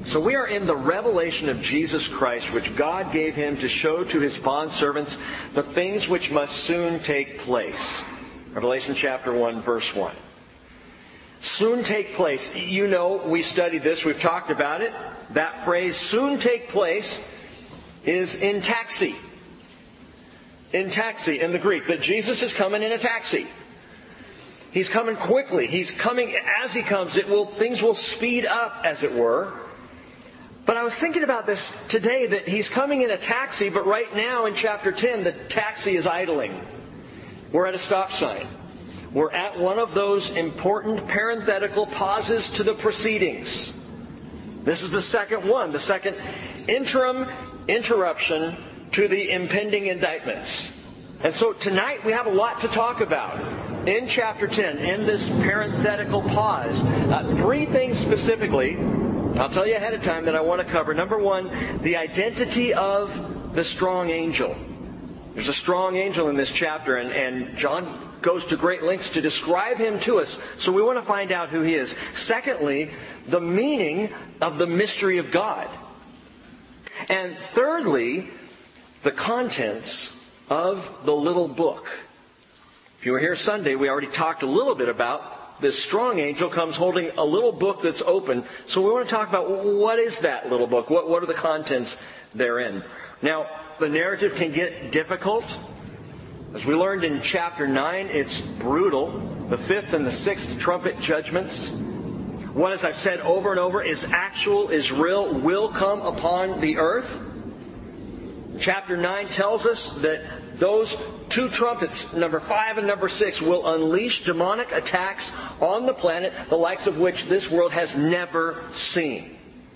So we are in the revelation of Jesus Christ, which God gave him to show to his bondservants the things which must soon take place. Revelation chapter 1, verse 1. Soon take place. You know, we studied this, we've talked about it. That phrase, soon take place, is in taxi. In taxi, in the Greek. That Jesus is coming in a taxi. He's coming quickly. He's coming, as he comes, things will speed up, as it were. But I was thinking about this today, that he's coming in a taxi, but right now in chapter 10, the taxi is idling. We're at a stop sign. We're at one of those important parenthetical pauses to the proceedings. This is the second one, the second interim interruption to the impending indictments. And so tonight we have a lot to talk about in chapter 10, in this parenthetical pause. Three things specifically, I'll tell you ahead of time, that I want to cover. Number one, the identity of the strong angel. There's a strong angel in this chapter, and John goes to great lengths to describe him to us. So we want to find out who he is. Secondly, the meaning of the mystery of God. And thirdly, the contents of the little book. If you were here Sunday, we already talked a little bit about this strong angel comes holding a little book that's open. So we want to talk about what is that little book? What are the contents therein? Now, the narrative can get difficult. As we learned in chapter 9, it's brutal. The fifth and the sixth trumpet judgments. What, as I've said over and over, is actual, is real, will come upon the earth. Chapter 9 tells us that those two trumpets, number 5 and number 6, will unleash demonic attacks on the planet, the likes of which this world has never seen.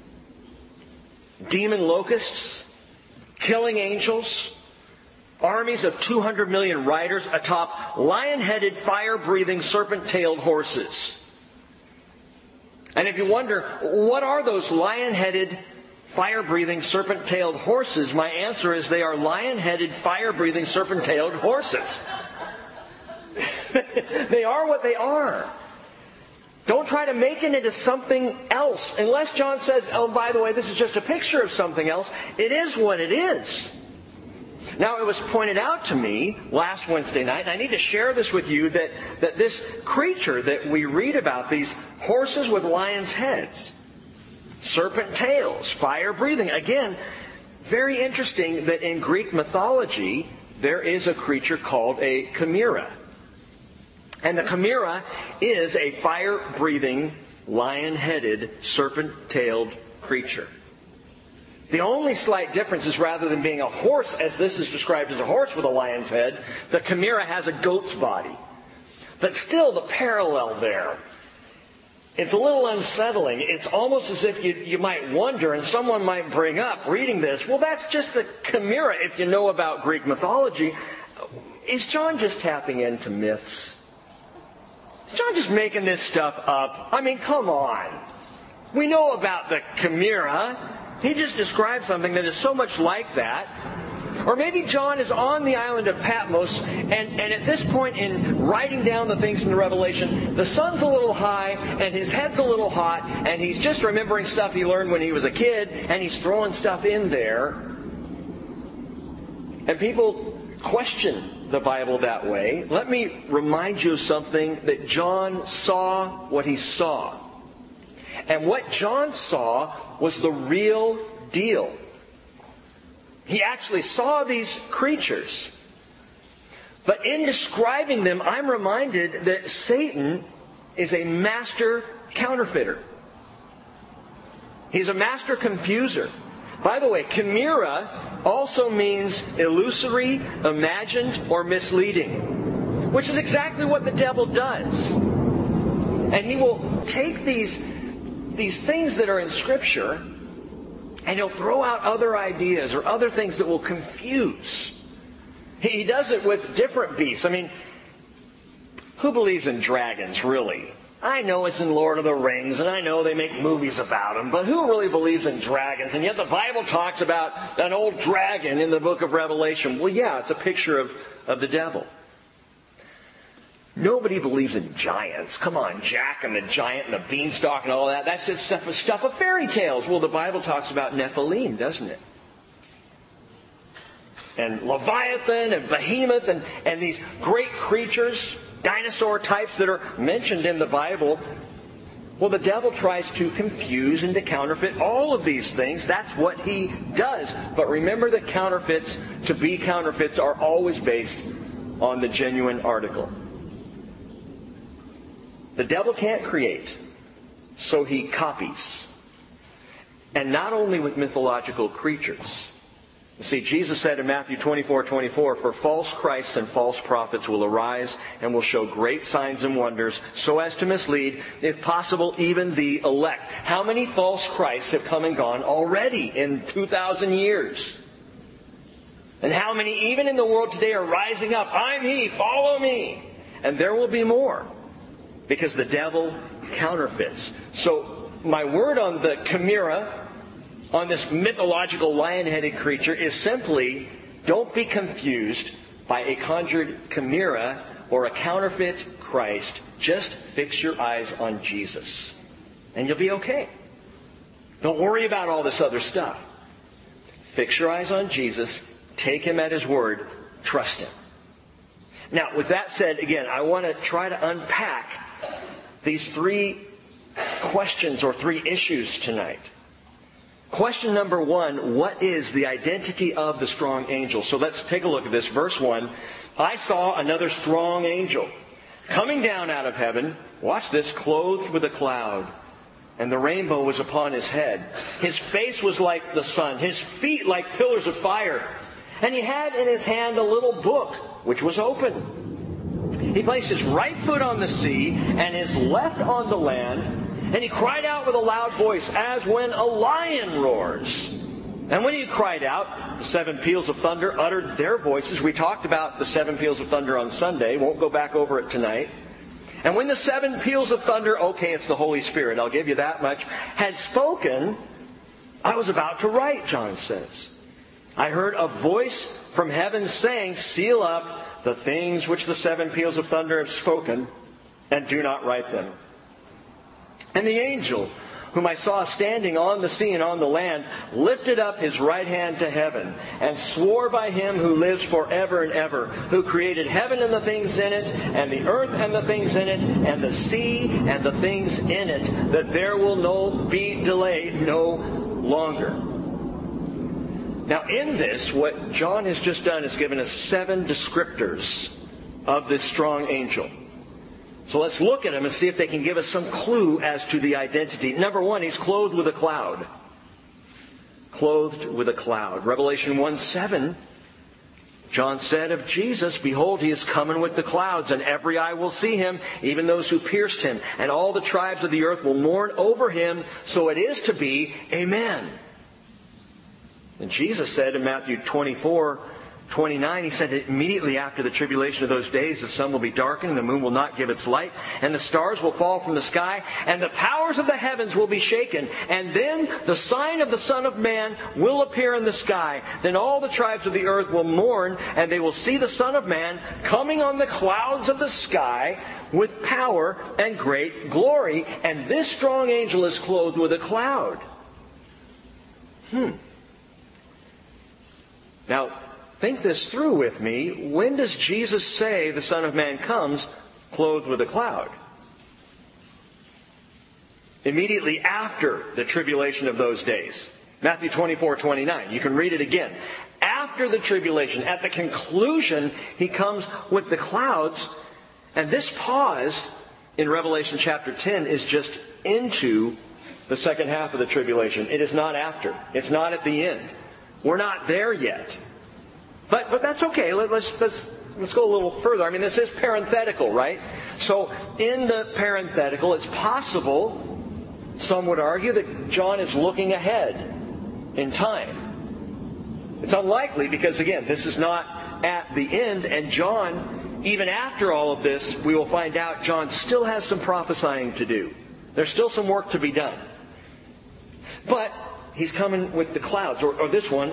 Demon locusts, killing angels, armies of 200 million riders atop lion-headed, fire-breathing, serpent-tailed horses. And if you wonder, what are those lion-headed, fire-breathing, serpent-tailed horses? My answer is they are lion-headed, fire-breathing, serpent-tailed horses. They are what they are. Don't try to make it into something else. Unless John says, oh, by the way, this is just a picture of something else. It is what it is. Now, it was pointed out to me last Wednesday night, and I need to share this with you, that this creature that we read about, these horses with lions' heads, serpent tails, fire breathing. Again, very interesting that in Greek mythology, there is a creature called a chimera. And the chimera is a fire-breathing, lion-headed, serpent-tailed creature. The only slight difference is, rather than being a horse, as this is described as a horse with a lion's head, the chimera has a goat's body. But still, the parallel there, it's a little unsettling. It's almost as if you might wonder, and someone might bring up, reading this, well, that's just a chimera if you know about Greek mythology. Is John just tapping into myths? Is John just making this stuff up? I mean, come on. We know about the chimera. He just described something that is so much like that. Or maybe John is on the island of Patmos, and at this point in writing down the things in the Revelation, the sun's a little high, and his head's a little hot, and he's just remembering stuff he learned when he was a kid, and he's throwing stuff in there. And people question the Bible that way. Let me remind you of something, that John saw what he saw. And what John saw was the real deal. He actually saw these creatures. But in describing them, I'm reminded that Satan is a master counterfeiter. He's a master confuser. By the way, chimera also means illusory, imagined, or misleading, which is exactly what the devil does. And he will take these things that are in Scripture, and he'll throw out other ideas or other things that will confuse. He does it with different beasts. I mean, who believes in dragons, really? I know it's in Lord of the Rings, and I know they make movies about them, but who really believes in dragons? And yet the Bible talks about an old dragon in the book of Revelation. Well, yeah, it's a picture of the devil. Nobody believes in giants. Come on, Jack and the giant and the beanstalk and all that. That's just stuff of fairy tales. Well, the Bible talks about Nephilim, doesn't it? And Leviathan and Behemoth and these great creatures, dinosaur types that are mentioned in the Bible. Well, the devil tries to confuse and to counterfeit all of these things. That's what he does. But remember that counterfeits, to be counterfeits, are always based on the genuine article. The devil can't create, so he copies. And not only with mythological creatures. You see, Jesus said in Matthew 24:24, "For false Christs and false prophets will arise and will show great signs and wonders, so as to mislead, if possible, even the elect." How many false Christs have come and gone already in 2,000 years? And how many, even in the world today, are rising up? "I'm He, follow me." And there will be more. Because the devil counterfeits. So my word on the chimera, on this mythological lion-headed creature, is simply, don't be confused by a conjured chimera or a counterfeit Christ. Just fix your eyes on Jesus. And you'll be okay. Don't worry about all this other stuff. Fix your eyes on Jesus. Take Him at His word. Trust Him. Now, with that said, again, I want to try to unpack these three questions or three issues tonight. Question number one, what is the identity of the strong angel? So let's take a look at this. Verse 1, "I saw another strong angel coming down out of heaven," watch this, "clothed with a cloud, and the rainbow was upon his head. His face was like the sun, his feet like pillars of fire. And he had in his hand a little book, which was open. He placed his right foot on the sea and his left on the land, and he cried out with a loud voice, as when a lion roars. And when he cried out, the seven peals of thunder uttered their voices." We talked about the seven peals of thunder on Sunday. Won't go back over it tonight. "And when the seven peals of thunder," okay, it's the Holy Spirit, I'll give you that much, "had spoken, I was about to write," John says. "I heard a voice from heaven saying, 'Seal up the things which the seven peals of thunder have spoken, and do not write them.' And the angel, whom I saw standing on the sea and on the land, lifted up his right hand to heaven, and swore by Him who lives forever and ever, who created heaven and the things in it, and the earth and the things in it, and the sea and the things in it, that there will be delay no longer." Now in this, what John has just done is given us 7 descriptors of this strong angel. So let's look at them and see if they can give us some clue as to the identity. Number 1, he's clothed with a cloud. Clothed with a cloud. Revelation 1:7, John said of Jesus, "Behold, He is coming with the clouds, and every eye will see Him, even those who pierced Him. And all the tribes of the earth will mourn over Him. So it is to be. Amen." And Jesus said in Matthew 24:29, He said, "Immediately after the tribulation of those days, the sun will be darkened, and the moon will not give its light, and the stars will fall from the sky, and the powers of the heavens will be shaken. And then the sign of the Son of Man will appear in the sky. Then all the tribes of the earth will mourn, and they will see the Son of Man coming on the clouds of the sky with power and great glory. And this strong angel is clothed with a cloud." Now, think this through with me. When does Jesus say the Son of Man comes clothed with a cloud? Immediately after the tribulation of those days. Matthew 24:29. You can read it again. After the tribulation, at the conclusion, He comes with the clouds. And this pause in Revelation chapter 10 is just into the second half of the tribulation. It is not after. It's not at the end. We're not there yet. But that's okay. Let's go a little further. I mean, this is parenthetical, right? So in the parenthetical, it's possible, some would argue, that John is looking ahead in time. It's unlikely because, again, this is not at the end. And John, even after all of this, we will find out John still has some prophesying to do. There's still some work to be done. But He's coming with the clouds, or this one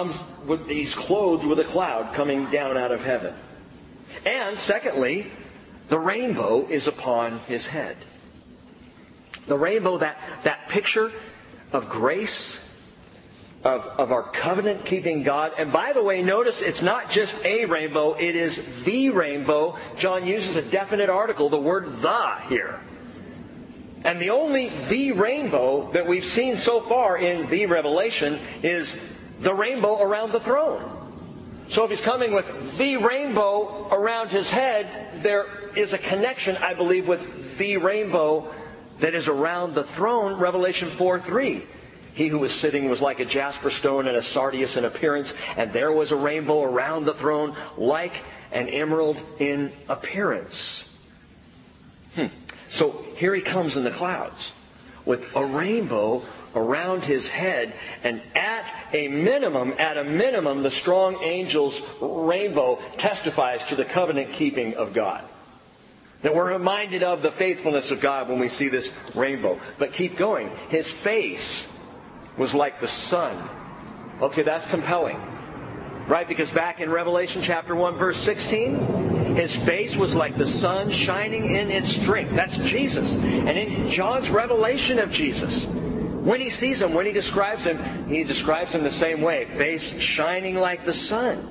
he's clothed with a cloud coming down out of heaven. And secondly, The rainbow is upon his head. The rainbow, that picture of grace, of our covenant-keeping God. And by the way, notice it's not just a rainbow, it is the rainbow. John uses a definite article, the word "the" here. And the only the rainbow that we've seen so far in the Revelation is the rainbow around the throne. So if he's coming with the rainbow around his head, there is a connection, I believe, with the rainbow that is around the throne, Revelation 4:3. He who was sitting was like a jasper stone and a sardius in appearance, and there was a rainbow around the throne like an emerald in appearance. So here he comes in the clouds with a rainbow around his head, and at a minimum, the strong angel's rainbow testifies to the covenant keeping of God. That we're reminded of the faithfulness of God when we see this rainbow. But keep going. His face was like the sun. Okay, that's compelling. Right? Because back in Revelation chapter 1, verse 16, his face was like the sun shining in its strength. That's Jesus. And in John's revelation of Jesus, when he sees him, when he describes him the same way. Face shining like the sun.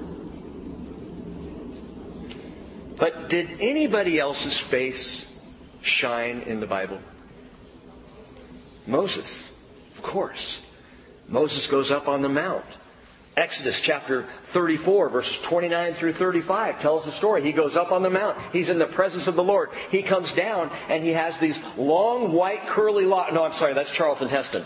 But did anybody else's face shine in the Bible? Moses, of course. Moses goes up on the mount. Exodus chapter 34, verses 29 through 35 tells the story. He goes up on the mount. He's in the presence of the Lord. He comes down and he has these long white curly locks. No, I'm sorry, that's Charlton Heston.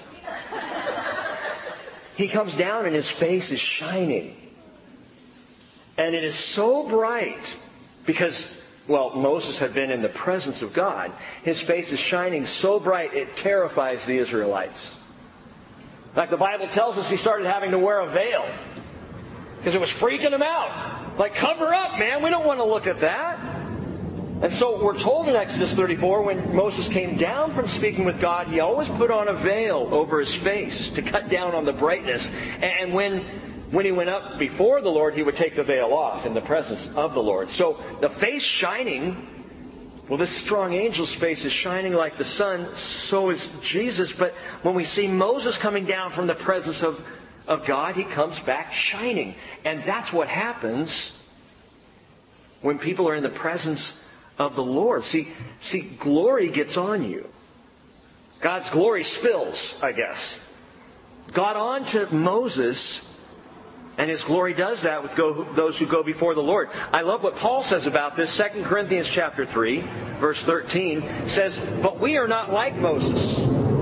He comes down and his face is shining. And it is so bright because, Moses had been in the presence of God. His face is shining so bright it terrifies the Israelites. Like the Bible tells us, he started having to wear a veil because it was freaking him out. Like, cover up, man. We don't want to look at that. And so we're told in Exodus 34, when Moses came down from speaking with God, he always put on a veil over his face to cut down on the brightness. And when he went up before the Lord, he would take the veil off in the presence of the Lord. So the face shining, this strong angel's face is shining like the sun, so is Jesus. But when we see Moses coming down from the presence of God, he comes back shining. And that's what happens when people are in the presence of the Lord. See, glory gets on you. God's glory spills, I guess. Got on to Moses, and his glory does that with those who go before the Lord. I love what Paul says about this. 2 Corinthians chapter 3, verse 13 says, "But we are not like Moses,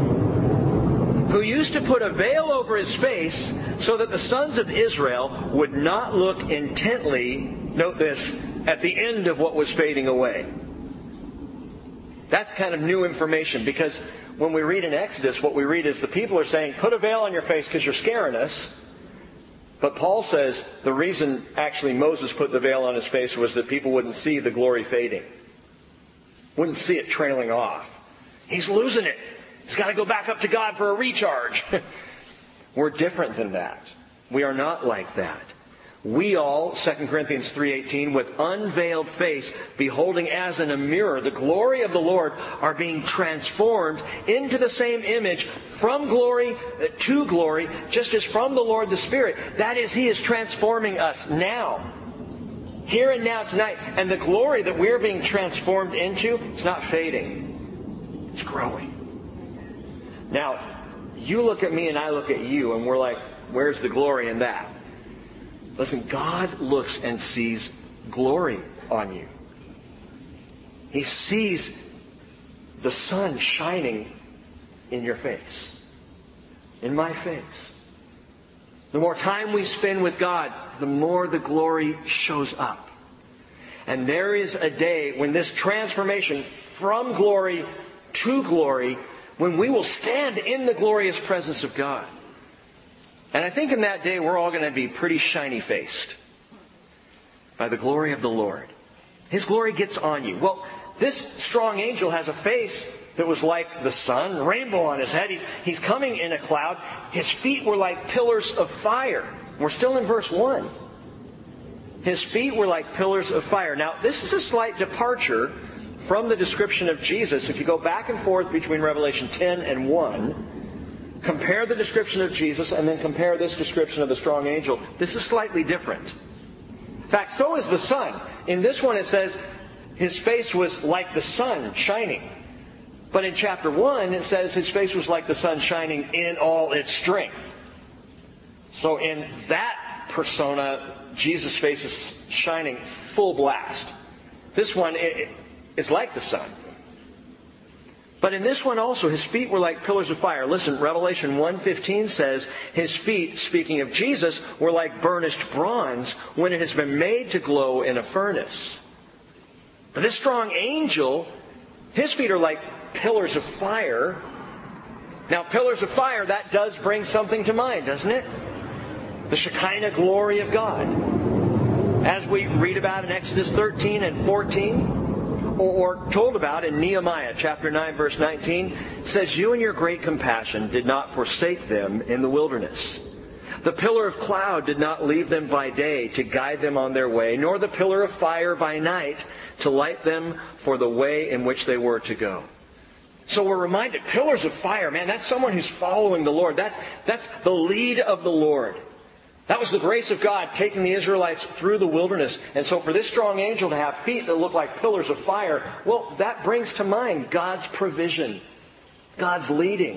who used to put a veil over his face so that the sons of Israel would not look intently," note this, "at the end of what was fading away." That's kind of new information, because when we read in Exodus, what we read is the people are saying, put a veil on your face because you're scaring us. But Paul says the reason actually Moses put the veil on his face was that people wouldn't see the glory fading. Wouldn't see it trailing off. He's losing it. He's got to go back up to God for a recharge. We're different than that. We are not like that. We all, 2 Corinthians 3:18, with unveiled face, beholding as in a mirror the glory of the Lord, are being transformed into the same image from glory to glory, just as from the Lord the Spirit. That is, He is transforming us now. Here and now, tonight. And the glory that we're being transformed into, it's not fading. It's growing. Now, you look at me and I look at you and we're like, where's the glory in that? Listen, God looks and sees glory on you. He sees the sun shining in your face, in my face. The more time we spend with God, the more the glory shows up. And there is a day when this transformation from glory to glory, when we will stand in the glorious presence of God. And I think in that day we're all going to be pretty shiny-faced by the glory of the Lord. His glory gets on you. Well, this strong angel has a face that was like the sun, rainbow on his head. He's coming in a cloud. His feet were like pillars of fire. We're still in verse 1. His feet were like pillars of fire. Now, this is a slight departure from the description of Jesus, if you go back and forth between Revelation 10 and 1, compare the description of Jesus and then compare this description of the strong angel, this is slightly different. In fact, so is the sun. In this one it says his face was like the sun shining. But in chapter 1 it says his face was like the sun shining in all its strength. So in that persona, Jesus' face is shining full blast. This one is like the sun. But in this one also, his feet were like pillars of fire. Listen, Revelation 1:15 says, his feet, speaking of Jesus, were like burnished bronze when it has been made to glow in a furnace. But this strong angel, his feet are like pillars of fire. Now, pillars of fire, that does bring something to mind, doesn't it? The Shekinah glory of God. As we read about in Exodus 13 and 14, or told about in Nehemiah chapter 9 verse 19, says, you in your great compassion did not forsake them in the wilderness. The pillar of cloud did not leave them by day to guide them on their way, nor the pillar of fire by night to light them for the way in which they were to go. So we're reminded, pillars of fire, man, that's someone who's following the Lord. That's the lead of the Lord. That was the grace of God taking the Israelites through the wilderness. And so for this strong angel to have feet that look like pillars of fire, well, that brings to mind God's provision, God's leading,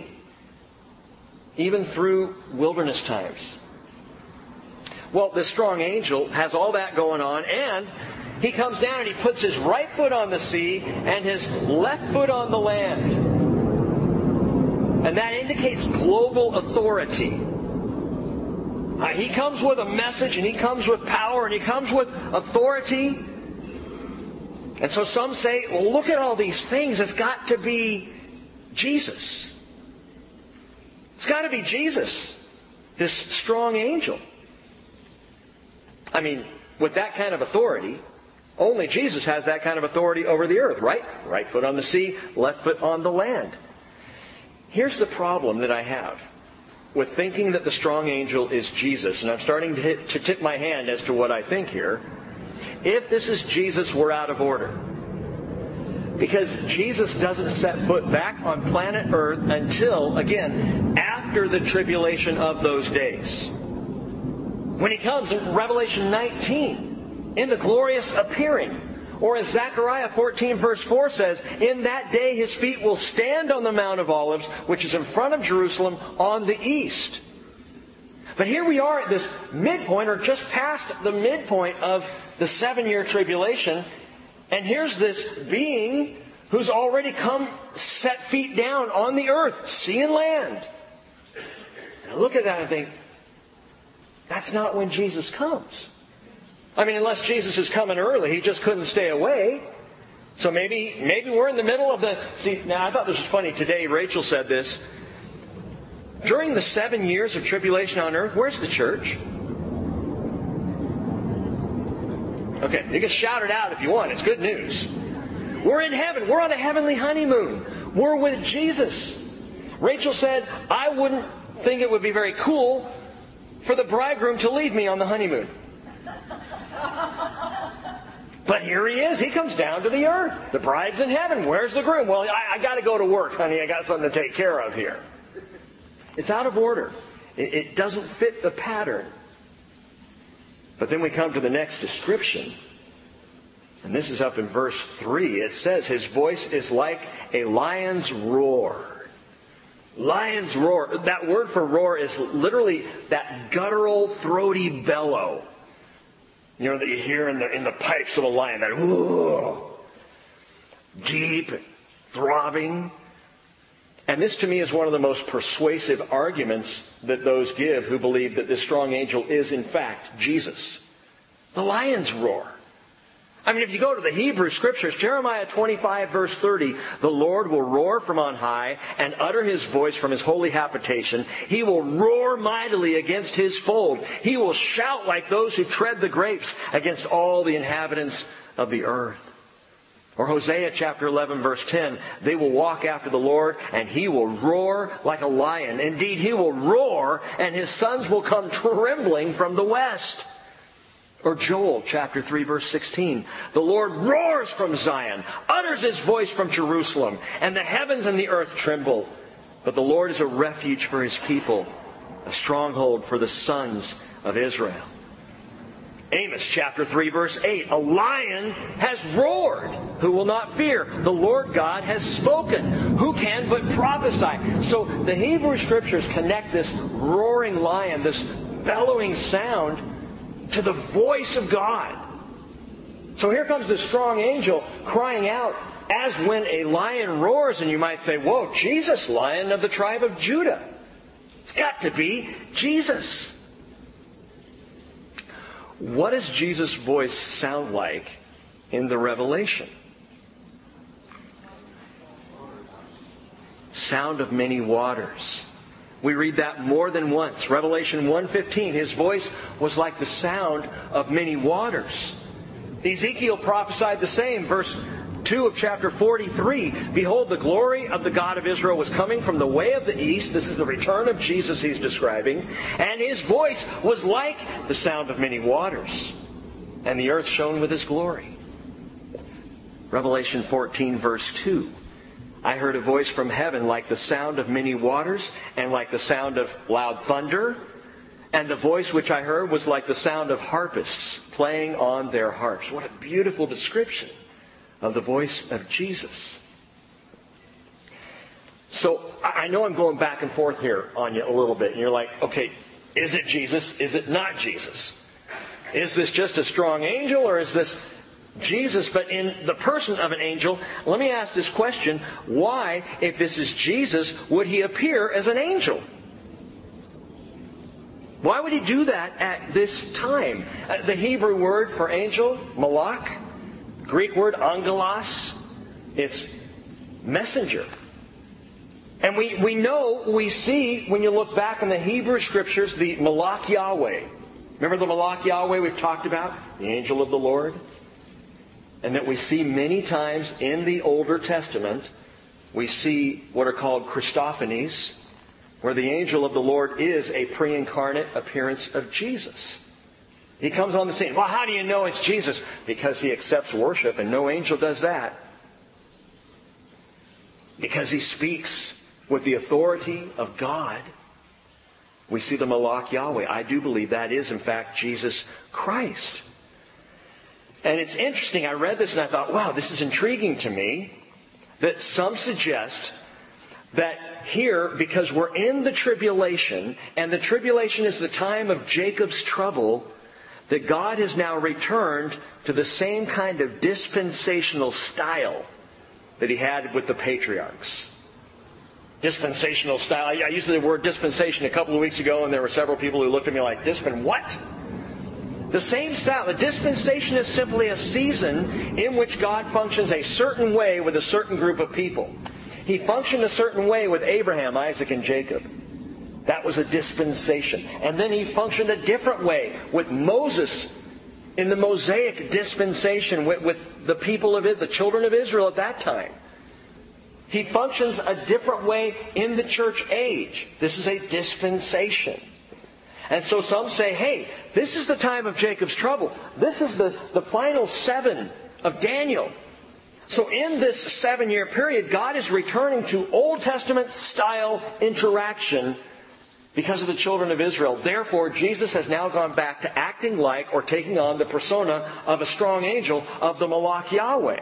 even through wilderness times. Well, this strong angel has all that going on, and he comes down and he puts his right foot on the sea and his left foot on the land. And that indicates global authority. He comes with a message, and he comes with power, and he comes with authority. And so some say, well, look at all these things. It's got to be Jesus. It's got to be Jesus, this strong angel. I mean, with that kind of authority, only Jesus has that kind of authority over the earth, right? Right foot on the sea, left foot on the land. Here's the problem that I have with thinking that the strong angel is Jesus, and I'm starting to tip my hand as to what I think here. If this is Jesus, we're out of order. Because Jesus doesn't set foot back on planet Earth until, again, after the tribulation of those days. When he comes in Revelation 19, in the glorious appearing. Or as Zechariah 14 verse 4 says, in that day his feet will stand on the Mount of Olives, which is in front of Jerusalem on the east. But here we are at this midpoint, or just past the midpoint of the 7-year tribulation. And here's this being who's already come set feet down on the earth, sea and land. And I look at that and think, that's not when Jesus comes. I mean, unless Jesus is coming early, he just couldn't stay away. So maybe we're in the middle of the... See, now I thought this was funny. Today, Rachel said this. During the 7 years of tribulation on earth, where's the church? Okay, you can shout it out if you want. It's good news. We're in heaven. We're on a heavenly honeymoon. We're with Jesus. Rachel said, I wouldn't think it would be very cool for the bridegroom to leave me on the honeymoon. But here he is. He comes down to the earth. The bride's in heaven. Where's the groom? Well, I got to go to work, honey. I got something to take care of here. It's out of order. It doesn't fit the pattern. But then we come to the next description. And this is up in verse 3. It says, his voice is like a lion's roar. Lion's roar. That word for roar is literally that guttural, throaty bellow. You know, that you hear in the pipes of a lion. That whoa, deep, throbbing. And this to me is one of the most persuasive arguments that those give who believe that this strong angel is in fact Jesus. The lion's roar. I mean, if you go to the Hebrew Scriptures, Jeremiah 25 verse 30, the Lord will roar from on high and utter his voice from his holy habitation. He will roar mightily against his fold. He will shout like those who tread the grapes against all the inhabitants of the earth. Or Hosea chapter 11 verse 10, they will walk after the Lord and he will roar like a lion. Indeed, he will roar and his sons will come trembling from the west. Or Joel chapter 3 verse 16. The Lord roars from Zion, utters his voice from Jerusalem, and the heavens and the earth tremble. But the Lord is a refuge for his people, a stronghold for the sons of Israel. Amos chapter 3 verse 8. A lion has roared. Who will not fear? The Lord God has spoken. Who can but prophesy? So the Hebrew Scriptures connect this roaring lion, this bellowing sound, to the voice of God. So here comes this strong angel crying out as when a lion roars. And you might say, whoa, Jesus, Lion of the tribe of Judah. It's got to be Jesus. What does Jesus' voice sound like in the Revelation? Sound of many waters. We read that more than once. Revelation 1:15, his voice was like the sound of many waters. Ezekiel prophesied the same. Verse 2 of chapter 43, behold, the glory of the God of Israel was coming from the way of the east. This is the return of Jesus he's describing. And his voice was like the sound of many waters. And the earth shone with his glory. Revelation 14 verse 2. I heard a voice from heaven like the sound of many waters and like the sound of loud thunder. And the voice which I heard was like the sound of harpists playing on their harps. What a beautiful description of the voice of Jesus. So I know I'm going back and forth here on you a little bit. And you're like, okay, is it Jesus? Is it not Jesus? Is this just a strong angel, or is this Jesus but in the person of an angel? Let me ask this question. Why, if this is Jesus, would he appear as an angel? Why would he do that at this time? The Hebrew word for angel, malach, Greek word angelos, it's messenger. And we see, when you look back in the Hebrew Scriptures, the malach Yahweh. Remember the malach Yahweh we've talked about? The angel of the Lord. And that we see many times in the Older Testament, we see what are called Christophanies, where the angel of the Lord is a pre-incarnate appearance of Jesus. He comes on the scene. Well, how do you know it's Jesus? Because he accepts worship, and no angel does that. Because he speaks with the authority of God. We see the malach Yahweh. I do believe that is, in fact, Jesus Christ. And it's interesting. I read this and I thought, wow, this is intriguing to me. That some suggest that here, because we're in the tribulation, and the tribulation is the time of Jacob's trouble, that God has now returned to the same kind of dispensational style that he had with the patriarchs. Dispensational style. I used the word dispensation a couple of weeks ago, and there were several people who looked at me like, what? The same style. The dispensation is simply a season in which God functions a certain way with a certain group of people. He functioned a certain way with Abraham, Isaac, and Jacob. That was a dispensation. And then he functioned a different way with Moses in the Mosaic dispensation with the people of it, the children of Israel at that time. He functions a different way in the church age. This is a dispensation. And so some say, hey, this is the time of Jacob's trouble. This is the final 7 of Daniel. So in this 7-year period, God is returning to Old Testament style interaction because of the children of Israel. Therefore, Jesus has now gone back to acting like or taking on the persona of a strong angel of the malach Yahweh.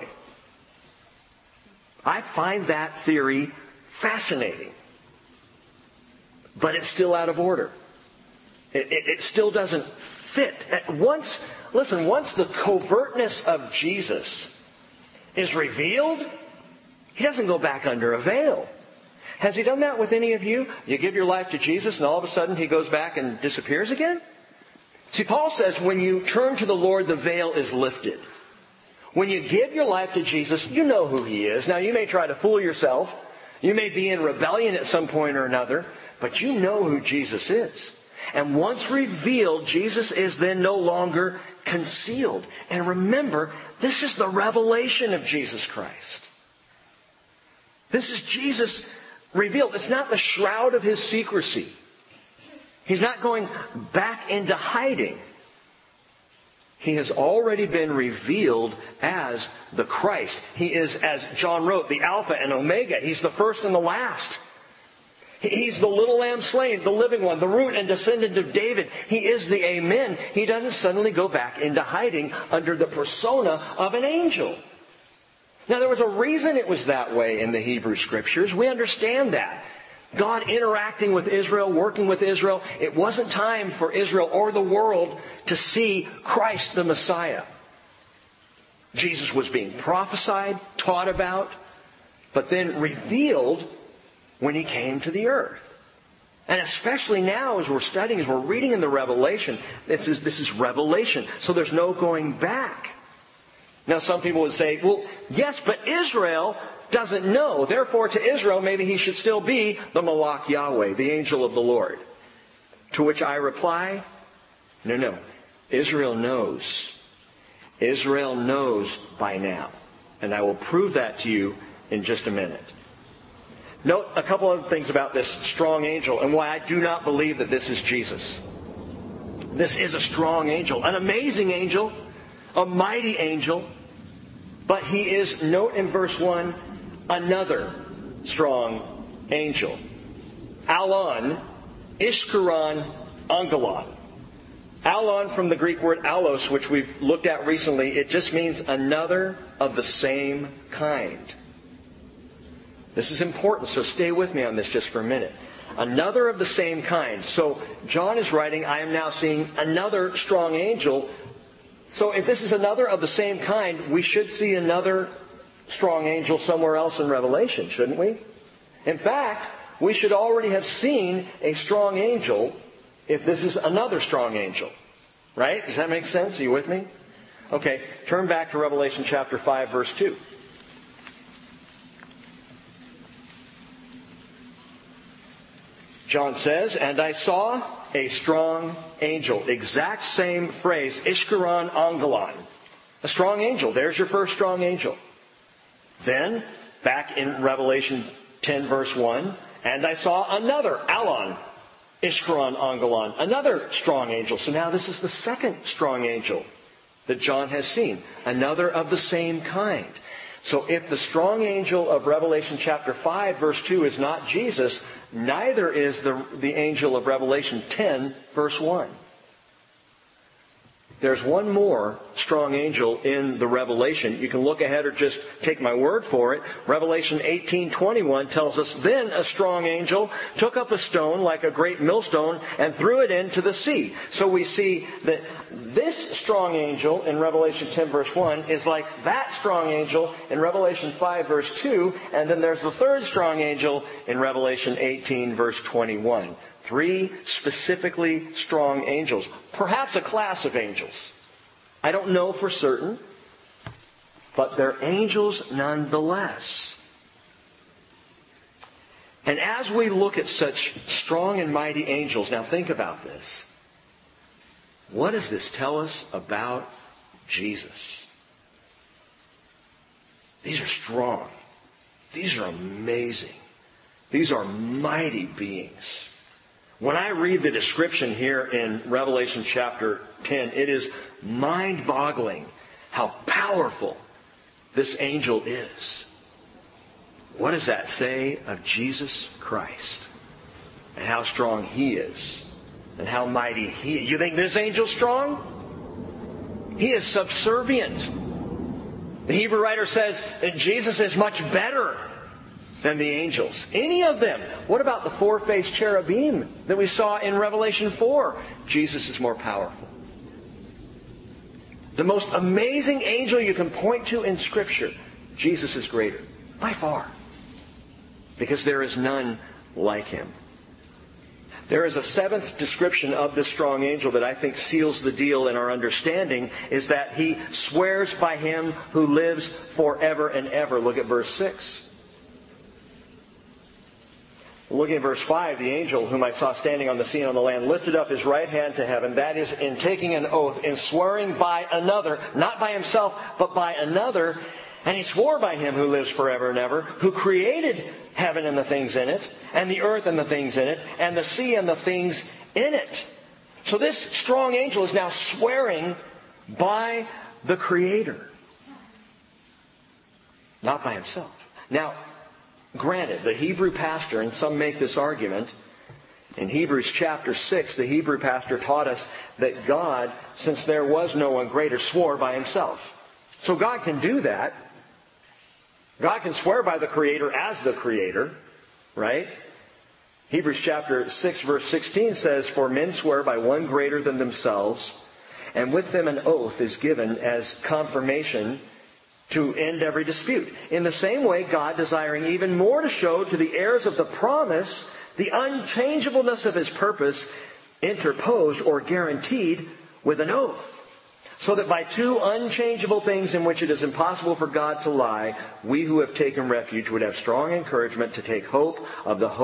I find that theory fascinating. But it's still out of order. It still doesn't fit. Once the covertness of Jesus is revealed, he doesn't go back under a veil. Has he done that with any of you? You give your life to Jesus and all of a sudden he goes back and disappears again? See, Paul says when you turn to the Lord, the veil is lifted. When you give your life to Jesus, you know who he is. Now, you may try to fool yourself. You may be in rebellion at some point or another, but you know who Jesus is. And once revealed, Jesus is then no longer concealed. And remember, this is the revelation of Jesus Christ. This is Jesus revealed. It's not the shroud of his secrecy. He's not going back into hiding. He has already been revealed as the Christ. He is, as John wrote, the Alpha and Omega. He's the first and the last. He's the little lamb slain, the living one, the root and descendant of David. He is the Amen. He doesn't suddenly go back into hiding under the persona of an angel. Now, there was a reason it was that way in the Hebrew Scriptures. We understand that. God interacting with Israel, working with Israel. It wasn't time for Israel or the world to see Christ the Messiah. Jesus was being prophesied, taught about, but then revealed when He came to the earth. And especially now as we're studying, as we're reading in the Revelation, this is Revelation. So there's no going back. Now some people would say, well, yes, but Israel doesn't know. Therefore, to Israel, maybe he should still be the Malach Yahweh, the angel of the Lord. To which I reply, no. Israel knows. Israel knows by now. And I will prove that to you in just a minute. Note a couple of things about this strong angel and why I do not believe that this is Jesus. This is a strong angel, an amazing angel, a mighty angel. But he is, note in verse 1, another strong angel. Alon, Ishkaron, Angelon. Alon from the Greek word allos, which we've looked at recently, it just means another of the same kind. This is important, so stay with me on this just for a minute. Another of the same kind. So John is writing, I am now seeing another strong angel. So if this is another of the same kind, we should see another strong angel somewhere else in Revelation, shouldn't we? In fact, we should already have seen a strong angel if this is another strong angel. Right? Does that make sense? Are you with me? Okay, turn back to Revelation chapter 5, verse 2. John says, and I saw a strong angel. Exact same phrase, Ishkaron Angelon. A strong angel. There's your first strong angel. Then, back in Revelation 10 verse 1, and I saw another, Alon, Ishkaron Angelon, another strong angel. So now this is the second strong angel that John has seen. Another of the same kind. So if the strong angel of Revelation chapter 5 verse 2 is not Jesus, neither is the angel of Revelation 10 verse 1. There's one more strong angel in the Revelation. You can look ahead or just take my word for it. Revelation 18:21 tells us, then a strong angel took up a stone like a great millstone and threw it into the sea. So we see that this strong angel in Revelation 10 verse 1 is like that strong angel in Revelation 5 verse 2. And then there's the third strong angel in Revelation 18 verse 21. 3 specifically strong angels. Perhaps a class of angels. I don't know for certain. But they're angels nonetheless. And as we look at such strong and mighty angels, now think about this. What does this tell us about Jesus? These are strong. These are amazing. These are mighty beings. When I read the description here in Revelation chapter 10, it is mind-boggling how powerful this angel is. What does that say of Jesus Christ? And how strong He is? And how mighty He is? You think this angel's strong? He is subservient. The Hebrew writer says that Jesus is much better than the angels. Any of them. What about the four-faced cherubim that we saw in Revelation 4? Jesus is more powerful. The most amazing angel you can point to in Scripture, Jesus is greater. By far. Because there is none like Him. There is a seventh description of this strong angel that I think seals the deal in our understanding, is that he swears by Him who lives forever and ever. Look at verse 6. Looking at verse 5, the angel whom I saw standing on the sea and on the land lifted up his right hand to heaven. That is, in taking an oath, in swearing by another, not by himself, but by another. And he swore by Him who lives forever and ever, who created heaven and the things in it, and the earth and the things in it, and the sea and the things in it. So this strong angel is now swearing by the Creator, not by himself. Now, granted, the Hebrew pastor, and some make this argument, in Hebrews chapter 6, the Hebrew pastor taught us that God, since there was no one greater, swore by himself. So God can do that. God can swear by the Creator as the Creator, right? Hebrews chapter 6 verse 16 says, "For men swear by one greater than themselves, and with them an oath is given as confirmation to end every dispute. In the same way, God, desiring even more to show to the heirs of the promise the unchangeableness of His purpose, interposed or guaranteed with an oath. So that by two unchangeable things in which it is impossible for God to lie, we who have taken refuge would have strong encouragement to take hold of the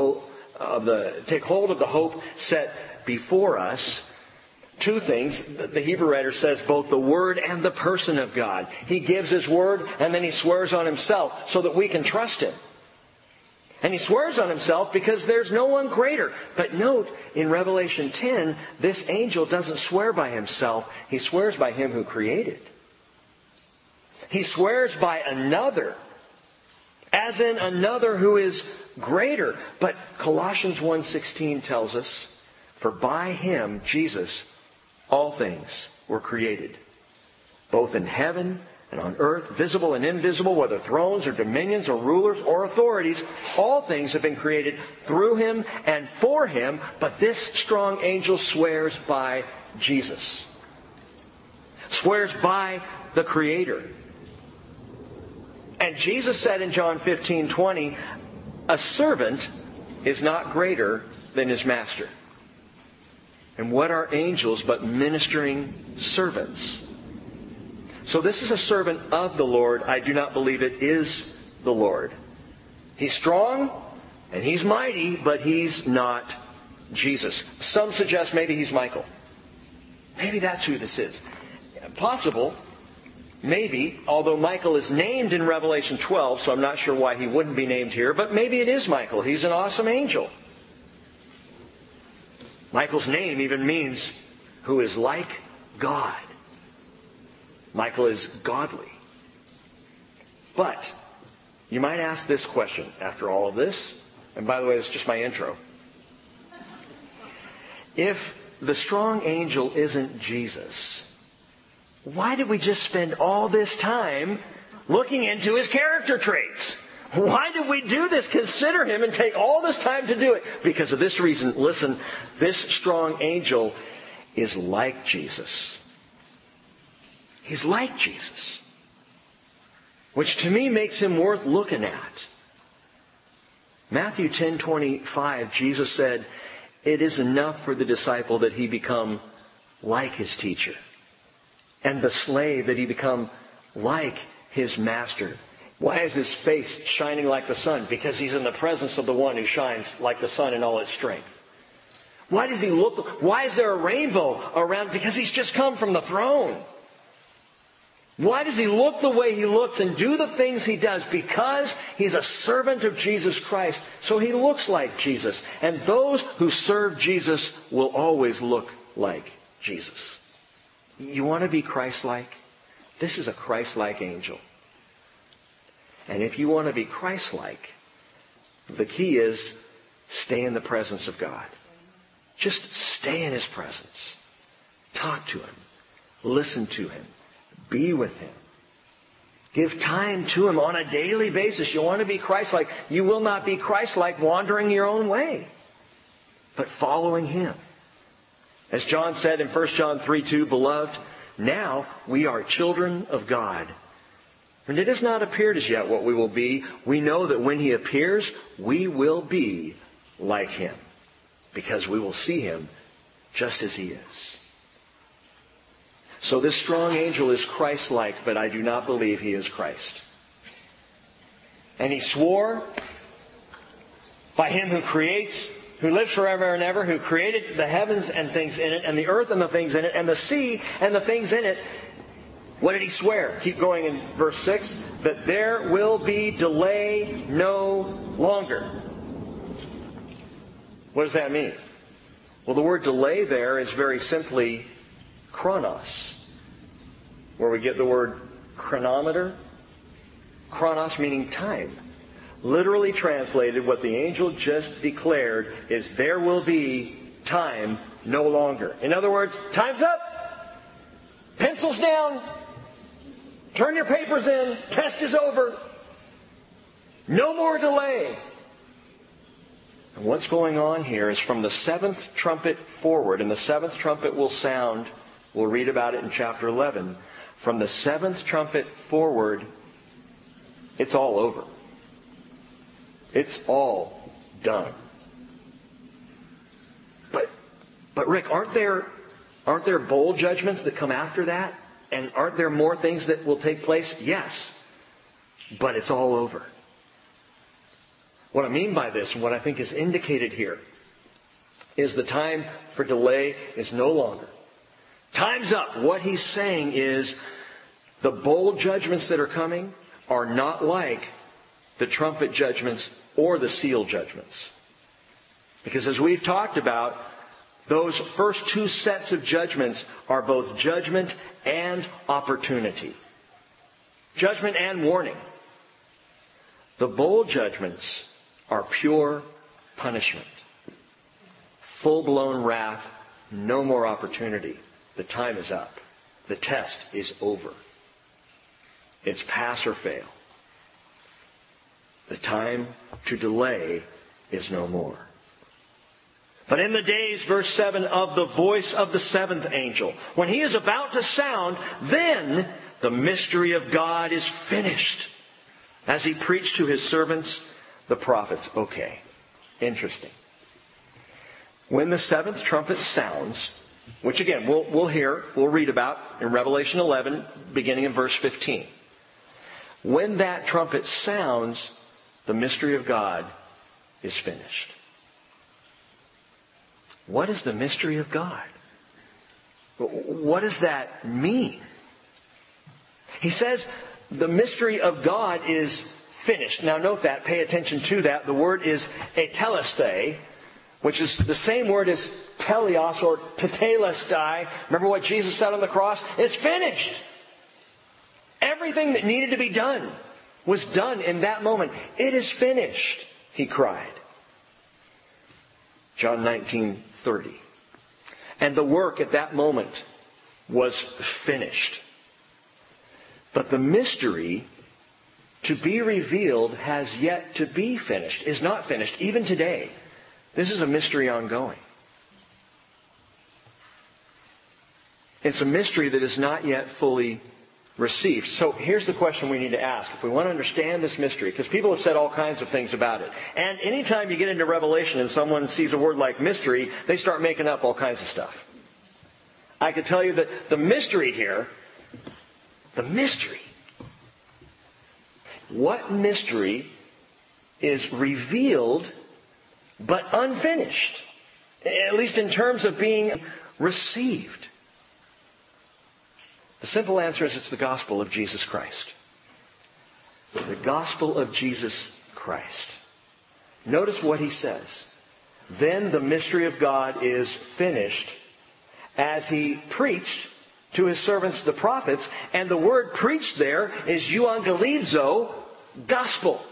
hope set before us." Two things. The Hebrew writer says both the Word and the person of God. He gives His Word and then He swears on Himself so that we can trust Him. And He swears on Himself because there's no one greater. But note, in Revelation 10, this angel doesn't swear by himself. He swears by Him who created. He swears by another, as in another who is greater. But Colossians 1:16 tells us, "For by Him, Jesus, all things were created, both in heaven and on earth, visible and invisible, whether thrones or dominions or rulers or authorities. All things have been created through Him and for Him." But this strong angel swears by Jesus. Swears by the Creator. And Jesus said in John 15:20, "A servant is not greater than his master." And what are angels but ministering servants? So this is a servant of the Lord. I do not believe it is the Lord. He's strong and He's mighty, but He's not Jesus. Some suggest maybe He's Michael. Maybe that's who this is. Possible. Maybe. Although Michael is named in Revelation 12, so I'm not sure why he wouldn't be named here. But maybe it is Michael. He's an awesome angel. Michael's name even means who is like God. Michael is godly. But you might ask this question after all of this. And by the way, it's just my intro. If the strong angel isn't Jesus, why did we just spend all this time looking into His character traits? Why did we do this? Consider Him and take all this time to do it. Because of this reason, listen, this strong angel is like Jesus. He's like Jesus. Which to me makes Him worth looking at. Matthew 10:25, Jesus said, "It is enough for the disciple that he become like his teacher, and the slave that he become like his master." Why is his face shining like the sun? Because he's in the presence of the one who shines like the sun in all its strength. Why does he look? Why is there a rainbow around? Because he's just come from the throne. Why does he look the way he looks and do the things he does? Because he's a servant of Jesus Christ. So he looks like Jesus. And those who serve Jesus will always look like Jesus. You want to be Christ-like? This is a Christ-like angel. And if you want to be Christ-like, the key is stay in the presence of God. Just stay in His presence. Talk to Him. Listen to Him. Be with Him. Give time to Him on a daily basis. You want to be Christ-like. You will not be Christ-like wandering your own way, but following Him. As John said in 1 John 3:2, "Beloved, now we are children of God. And it has not appeared as yet what we will be. We know that when He appears, we will be like Him, because we will see Him just as He is." So this strong angel is Christ-like, but I do not believe he is Christ. And he swore by Him who creates, who lives forever and ever, who created the heavens and things in it, and the earth and the things in it, and the sea and the things in it. What did he swear? Keep going in verse 6. That there will be delay no longer. What does that mean? Well, the word delay there is very simply chronos. where we get the word chronometer. Chronos meaning time. Literally translated, what the angel just declared is there will be time no longer. In other words, time's up. Pencils down. Turn your papers in. Test is over. No more delay. And what's going on here is from the seventh trumpet forward, and the seventh trumpet will sound, we'll read about it in chapter 11. From the seventh trumpet forward, it's all over. It's all done. But Rick, aren't there bowl judgments that come after that? And aren't there more things that will take place? Yes. But it's all over. What I mean by this, and what I think is indicated here, is the time for delay is no longer. Time's up. What he's saying is the bowl judgments that are coming are not like the trumpet judgments or the seal judgments. Because as we've talked about, those first two sets of judgments are both judgment and opportunity. Judgment and warning. The bowl judgments are pure punishment. Full-blown wrath, no more opportunity. The time is up. The test is over. It's pass or fail. The time to delay is no more. But in the days, verse 7, of the voice of the seventh angel, when he is about to sound, then the mystery of God is finished, as he preached to his servants, the prophets. Okay, interesting. When the seventh trumpet sounds, which again we'll read about in Revelation 11, beginning in verse 15. When that trumpet sounds, the mystery of God is finished. What is the mystery of God? What does that mean? He says the mystery of God is finished. Now note that, pay attention to that. The word is etelestai, which is the same word as teleos or tetelestai. Remember what Jesus said on the cross? It's finished. Everything that needed to be done was done in that moment. It is finished, he cried. John 19:30. And the work at that moment was finished. But the mystery to be revealed has yet to be finished, is not finished, even today. This is a mystery ongoing. It's a mystery that is not yet fully received. So here's the question we need to ask. If we want to understand this mystery, because people have said all kinds of things about it. And anytime you get into Revelation and someone sees a word like mystery, they start making up all kinds of stuff. I could tell you that the mystery here, what mystery is revealed but unfinished? At least in terms of being received. The simple answer is it's the gospel of Jesus Christ. The gospel of Jesus Christ. Notice what he says. Then the mystery of God is finished, as he preached to his servants the prophets. And the word preached there is euangelizo, gospel.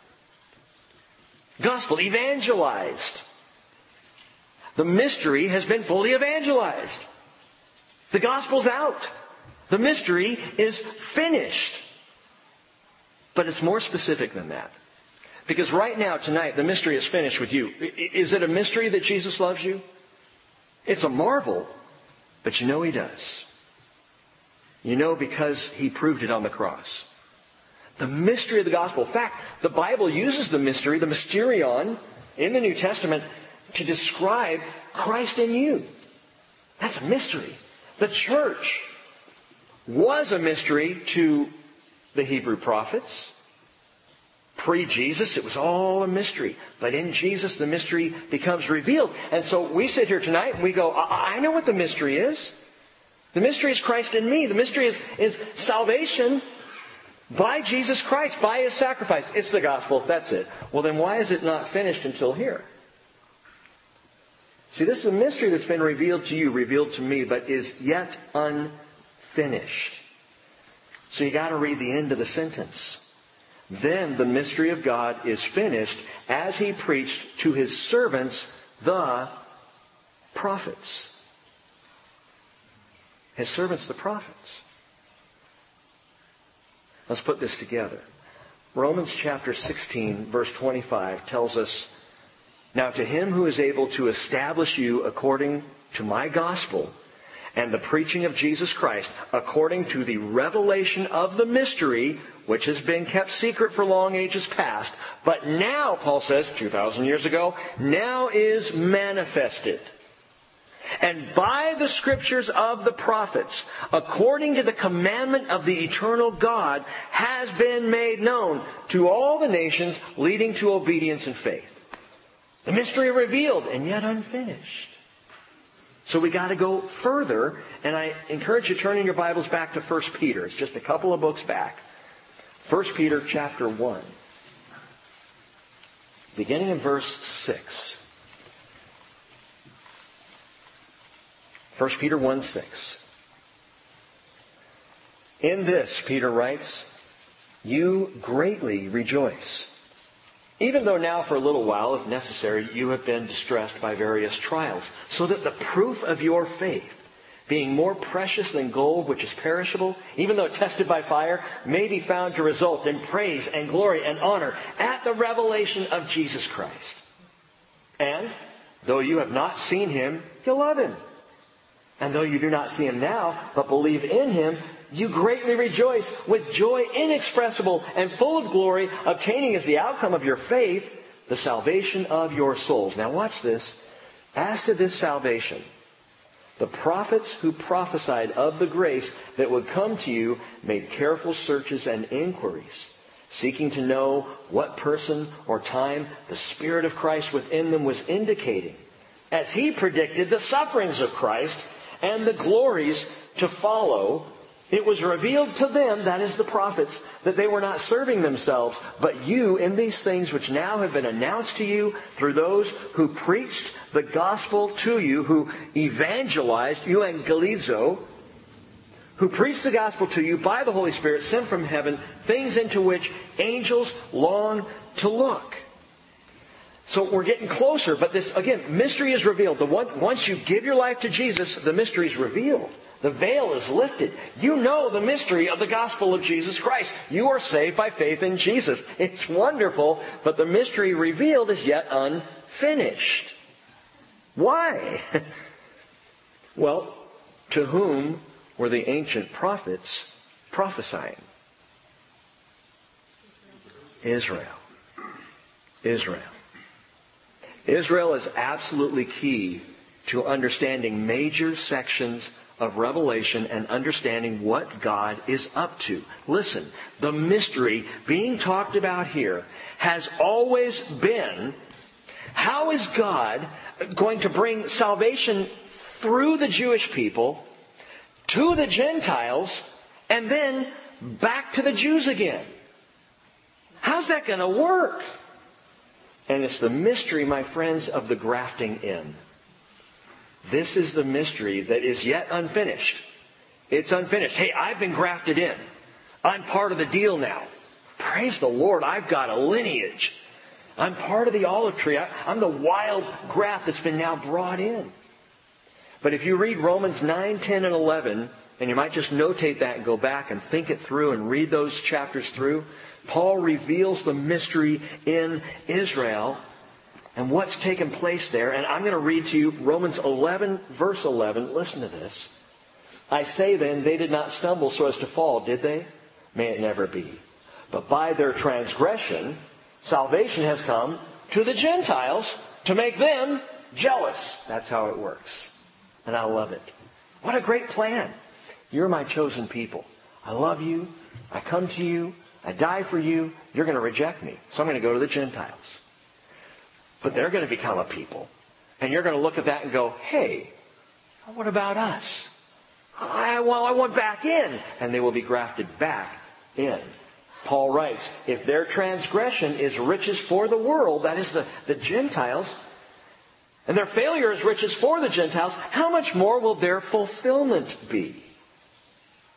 Gospel, evangelized. The mystery has been fully evangelized. The gospel's out. The mystery is finished. But it's more specific than that. Because right now, tonight, the mystery is finished with you. Is it a mystery that Jesus loves you? It's a marvel. But you know he does. You know because he proved it on the cross. The mystery of the gospel. In fact, the Bible uses the mystery, the mysterion, in the New Testament to describe Christ in you. That's a mystery. The church was a mystery to the Hebrew prophets. Pre-Jesus, it was all a mystery. But in Jesus, the mystery becomes revealed. And so we sit here tonight and we go, I know what the mystery is. The mystery is Christ in me. The mystery is salvation by Jesus Christ, by his sacrifice. It's the gospel. That's it. Well, then why is it not finished until here? See, this is a mystery that's been revealed to you, revealed to me, but is yet unfinished. So you got to read the end of the sentence. Then the mystery of God is finished as he preached to his servants, the prophets. His servants, the prophets. Let's put this together. Romans chapter 16, verse 25 tells us, "Now to him who is able to establish you according to my gospel and the preaching of Jesus Christ, according to the revelation of the mystery, which has been kept secret for long ages past, but now," Paul says, 2,000 years ago, "now is manifested. And by the scriptures of the prophets, according to the commandment of the eternal God, has been made known to all the nations, leading to obedience and faith." The mystery revealed and yet unfinished. So we got to go further, and I encourage you to turn in your Bibles back to 1 Peter. It's just a couple of books back. 1 Peter chapter 1, beginning in verse 6. 1 Peter 1:6. "In this," Peter writes, "you greatly rejoice, even though now for a little while, if necessary, you have been distressed by various trials, so that the proof of your faith, being more precious than gold which is perishable, even though tested by fire, may be found to result in praise and glory and honor at the revelation of Jesus Christ. And though you have not seen him, you love him. And though you do not see him now, but believe in him, you greatly rejoice with joy inexpressible and full of glory, obtaining as the outcome of your faith the salvation of your souls." Now watch this. "As to this salvation, the prophets who prophesied of the grace that would come to you made careful searches and inquiries, seeking to know what person or time the Spirit of Christ within them was indicating, as he predicted the sufferings of Christ and the glories to follow. It was revealed to them," that is the prophets, "that they were not serving themselves, but you in these things which now have been announced to you through those who preached the gospel to you, who evangelized, euangelizo, who preached the gospel to you by the Holy Spirit sent from heaven, things into which angels long to look." So we're getting closer, but this, again, mystery is revealed. Once you give your life to Jesus, the mystery is revealed. The veil is lifted. You know the mystery of the gospel of Jesus Christ. You are saved by faith in Jesus. It's wonderful, but the mystery revealed is yet unfinished. Why? Well, to whom were the ancient prophets prophesying? Israel. Israel. Israel is absolutely key to understanding major sections of Revelation and understanding what God is up to. Listen, the mystery being talked about here has always been, how is God going to bring salvation through the Jewish people to the Gentiles and then back to the Jews again? How's that going to work? And it's the mystery, my friends, of the grafting in. This is the mystery that is yet unfinished. It's unfinished. Hey, I've been grafted in. I'm part of the deal now. Praise the Lord, I've got a lineage. I'm part of the olive tree. I'm the wild graft that's been now brought in. But if you read Romans 9, 10, and 11, and you might just notate that and go back and think it through and read those chapters through, Paul reveals the mystery in Israel and what's taken place there. And I'm going to read to you Romans 11, verse 11. Listen to this. "I say then, they did not stumble so as to fall, did they? May it never be. But by their transgression, salvation has come to the Gentiles to make them jealous." That's how it works. And I love it. What a great plan. You're my chosen people. I love you. I come to you. I die for you. You're going to reject me. So I'm going to go to the Gentiles. But they're going to become a people. And you're going to look at that and go, hey, what about us? I want back in. And they will be grafted back in. Paul writes, if their transgression is riches for the world, that is the Gentiles, and their failure is riches for the Gentiles, how much more will their fulfillment be?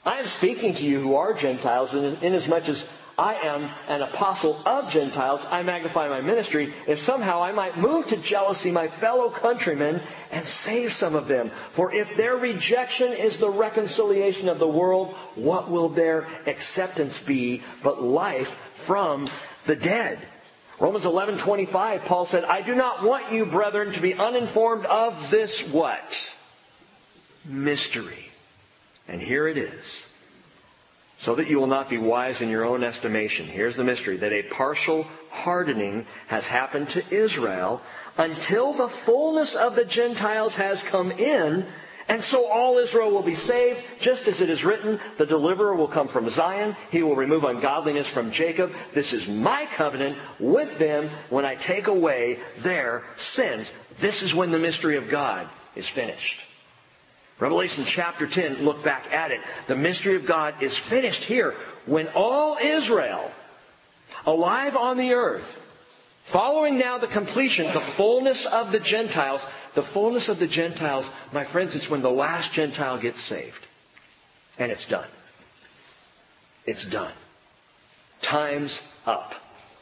I am speaking to you who are Gentiles, and inasmuch as I am an apostle of Gentiles, I magnify my ministry, if somehow I might move to jealousy my fellow countrymen and save some of them. For if their rejection is the reconciliation of the world, what will their acceptance be but life from the dead? Romans 11:25, Paul said, I do not want you, brethren, to be uninformed of this what? Mystery. And here it is. So that you will not be wise in your own estimation. Here's the mystery, that a partial hardening has happened to Israel until the fullness of the Gentiles has come in, and so all Israel will be saved, just as it is written, the deliverer will come from Zion, he will remove ungodliness from Jacob. This is my covenant with them when I take away their sins. This is when the mystery of God is finished. Revelation chapter 10, look back at it. The mystery of God is finished here when all Israel, alive on the earth, following now the completion, the fullness of the Gentiles. The fullness of the Gentiles, my friends, it's when the last Gentile gets saved. And it's done. It's done. Time's up.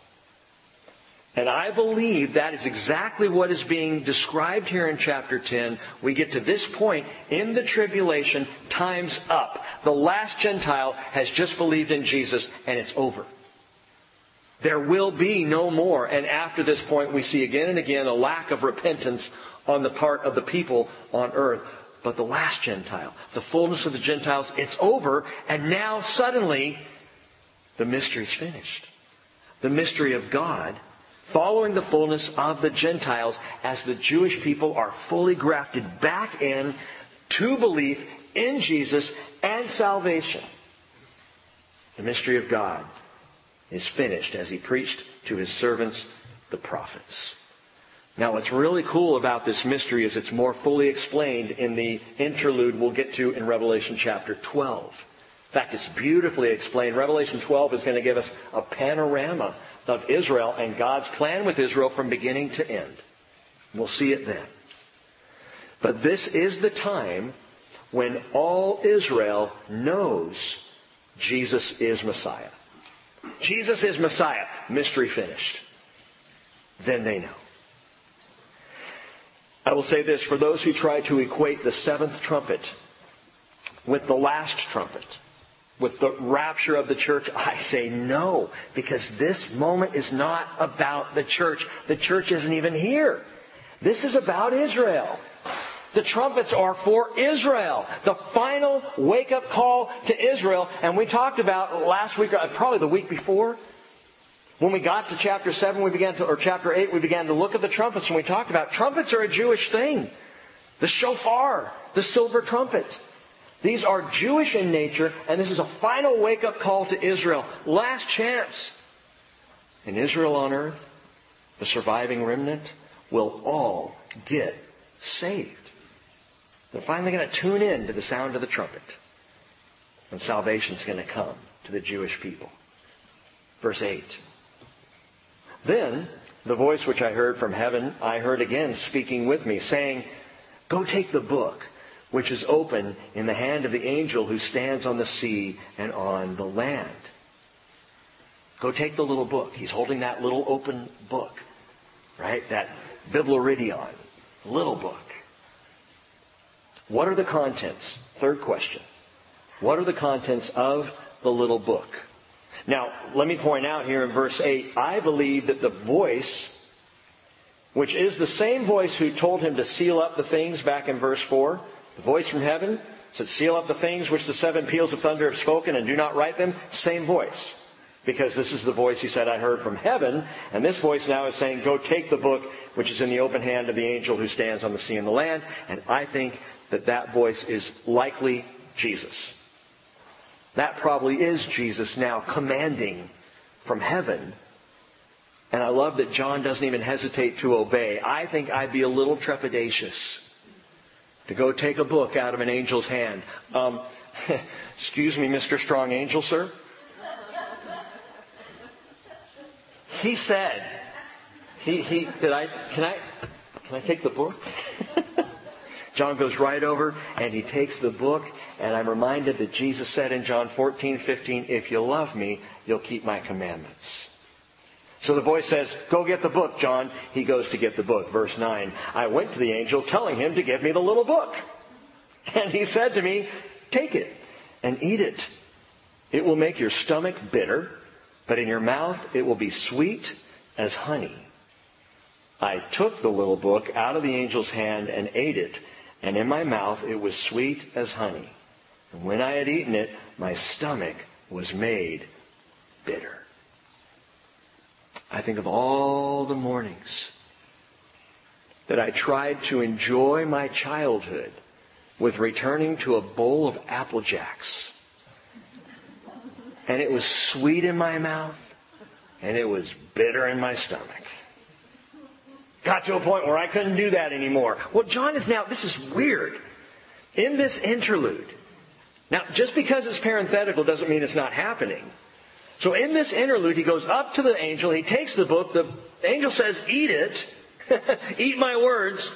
And I believe that is exactly what is being described here in chapter 10. We get to this point in the tribulation, time's up. The last Gentile has just believed in Jesus, and it's over. There will be no more. And after this point, we see again and again a lack of repentance on the part of the people on earth. But the last Gentile, the fullness of the Gentiles, it's over. And now suddenly, the mystery's finished. The mystery of God, following the fullness of the Gentiles, as the Jewish people are fully grafted back in to belief in Jesus and salvation. The mystery of God is finished as he preached to his servants, the prophets. Now, what's really cool about this mystery is it's more fully explained in the interlude we'll get to in Revelation chapter 12. In fact, it's beautifully explained. Revelation 12 is going to give us a panorama of Israel and God's plan with Israel from beginning to end. We'll see it then. But this is the time when all Israel knows Jesus is Messiah. Jesus is Messiah. Mystery finished. Then they know. I will say this, for those who try to equate the seventh trumpet with the last trumpet, with the rapture of the church, I say no, because this moment is not about the church. The church isn't even here. This is about Israel. The trumpets are for Israel. The final wake-up call to Israel. And we talked about last week, probably the week before, when we got to chapter 7, or chapter 8, we began to look at the trumpets, and we talked about trumpets are a Jewish thing. The shofar, the silver trumpet. These are Jewish in nature, and this is a final wake-up call to Israel. Last chance. And Israel on earth, the surviving remnant, will all get saved. They're finally going to tune in to the sound of the trumpet. And salvation's going to come to the Jewish people. Verse 8. Then, the voice which I heard from heaven, I heard again speaking with me, saying, Go take the book which is open in the hand of the angel who stands on the sea and on the land. Go take the little book. He's holding that little open book, right? That Biblaridion, little book. What are the contents? Third question. What are the contents of the little book? Now, let me point out here in verse 8, I believe that the voice, which is the same voice who told him to seal up the things back in verse 4, the voice from heaven said, seal up the things which the seven peals of thunder have spoken and do not write them. Same voice. Because this is the voice he said I heard from heaven. And this voice now is saying, go take the book which is in the open hand of the angel who stands on the sea and the land. And I think that voice is likely Jesus. That probably is Jesus now commanding from heaven. And I love that John doesn't even hesitate to obey. I think I'd be a little trepidatious to go take a book out of an angel's hand. Excuse me, Mr. Strong Angel, sir? He said, can I take the book? John goes right over and he takes the book, and I'm reminded that Jesus said in John 14:15, if you love me, you'll keep my commandments. So the voice says, go get the book, John. He goes to get the book. Verse 9, I went to the angel telling him to give me the little book. And he said to me, take it and eat it. It will make your stomach bitter, but in your mouth it will be sweet as honey. I took the little book out of the angel's hand and ate it, and in my mouth it was sweet as honey. And when I had eaten it, my stomach was made bitter. I think of all the mornings that I tried to enjoy my childhood with returning to a bowl of Apple Jacks. And it was sweet in my mouth, and it was bitter in my stomach. Got to a point where I couldn't do that anymore. Well, John is now, this is weird, in this interlude. Now, just because it's parenthetical doesn't mean it's not happening. So in this interlude, he goes up to the angel, he takes the book, the angel says, eat it, eat my words.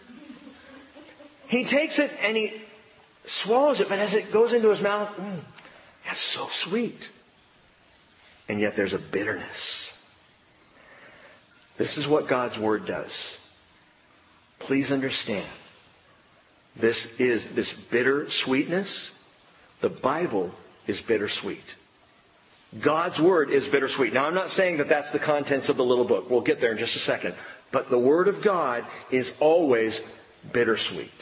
He takes it and he swallows it, but as it goes into his mouth, that's so sweet. And yet there's a bitterness. This is what God's Word does. Please understand. This bitter sweetness. The Bible is bittersweet. God's Word is bittersweet. Now, I'm not saying that that's the contents of the little book. We'll get there in just a second. But the Word of God is always bittersweet.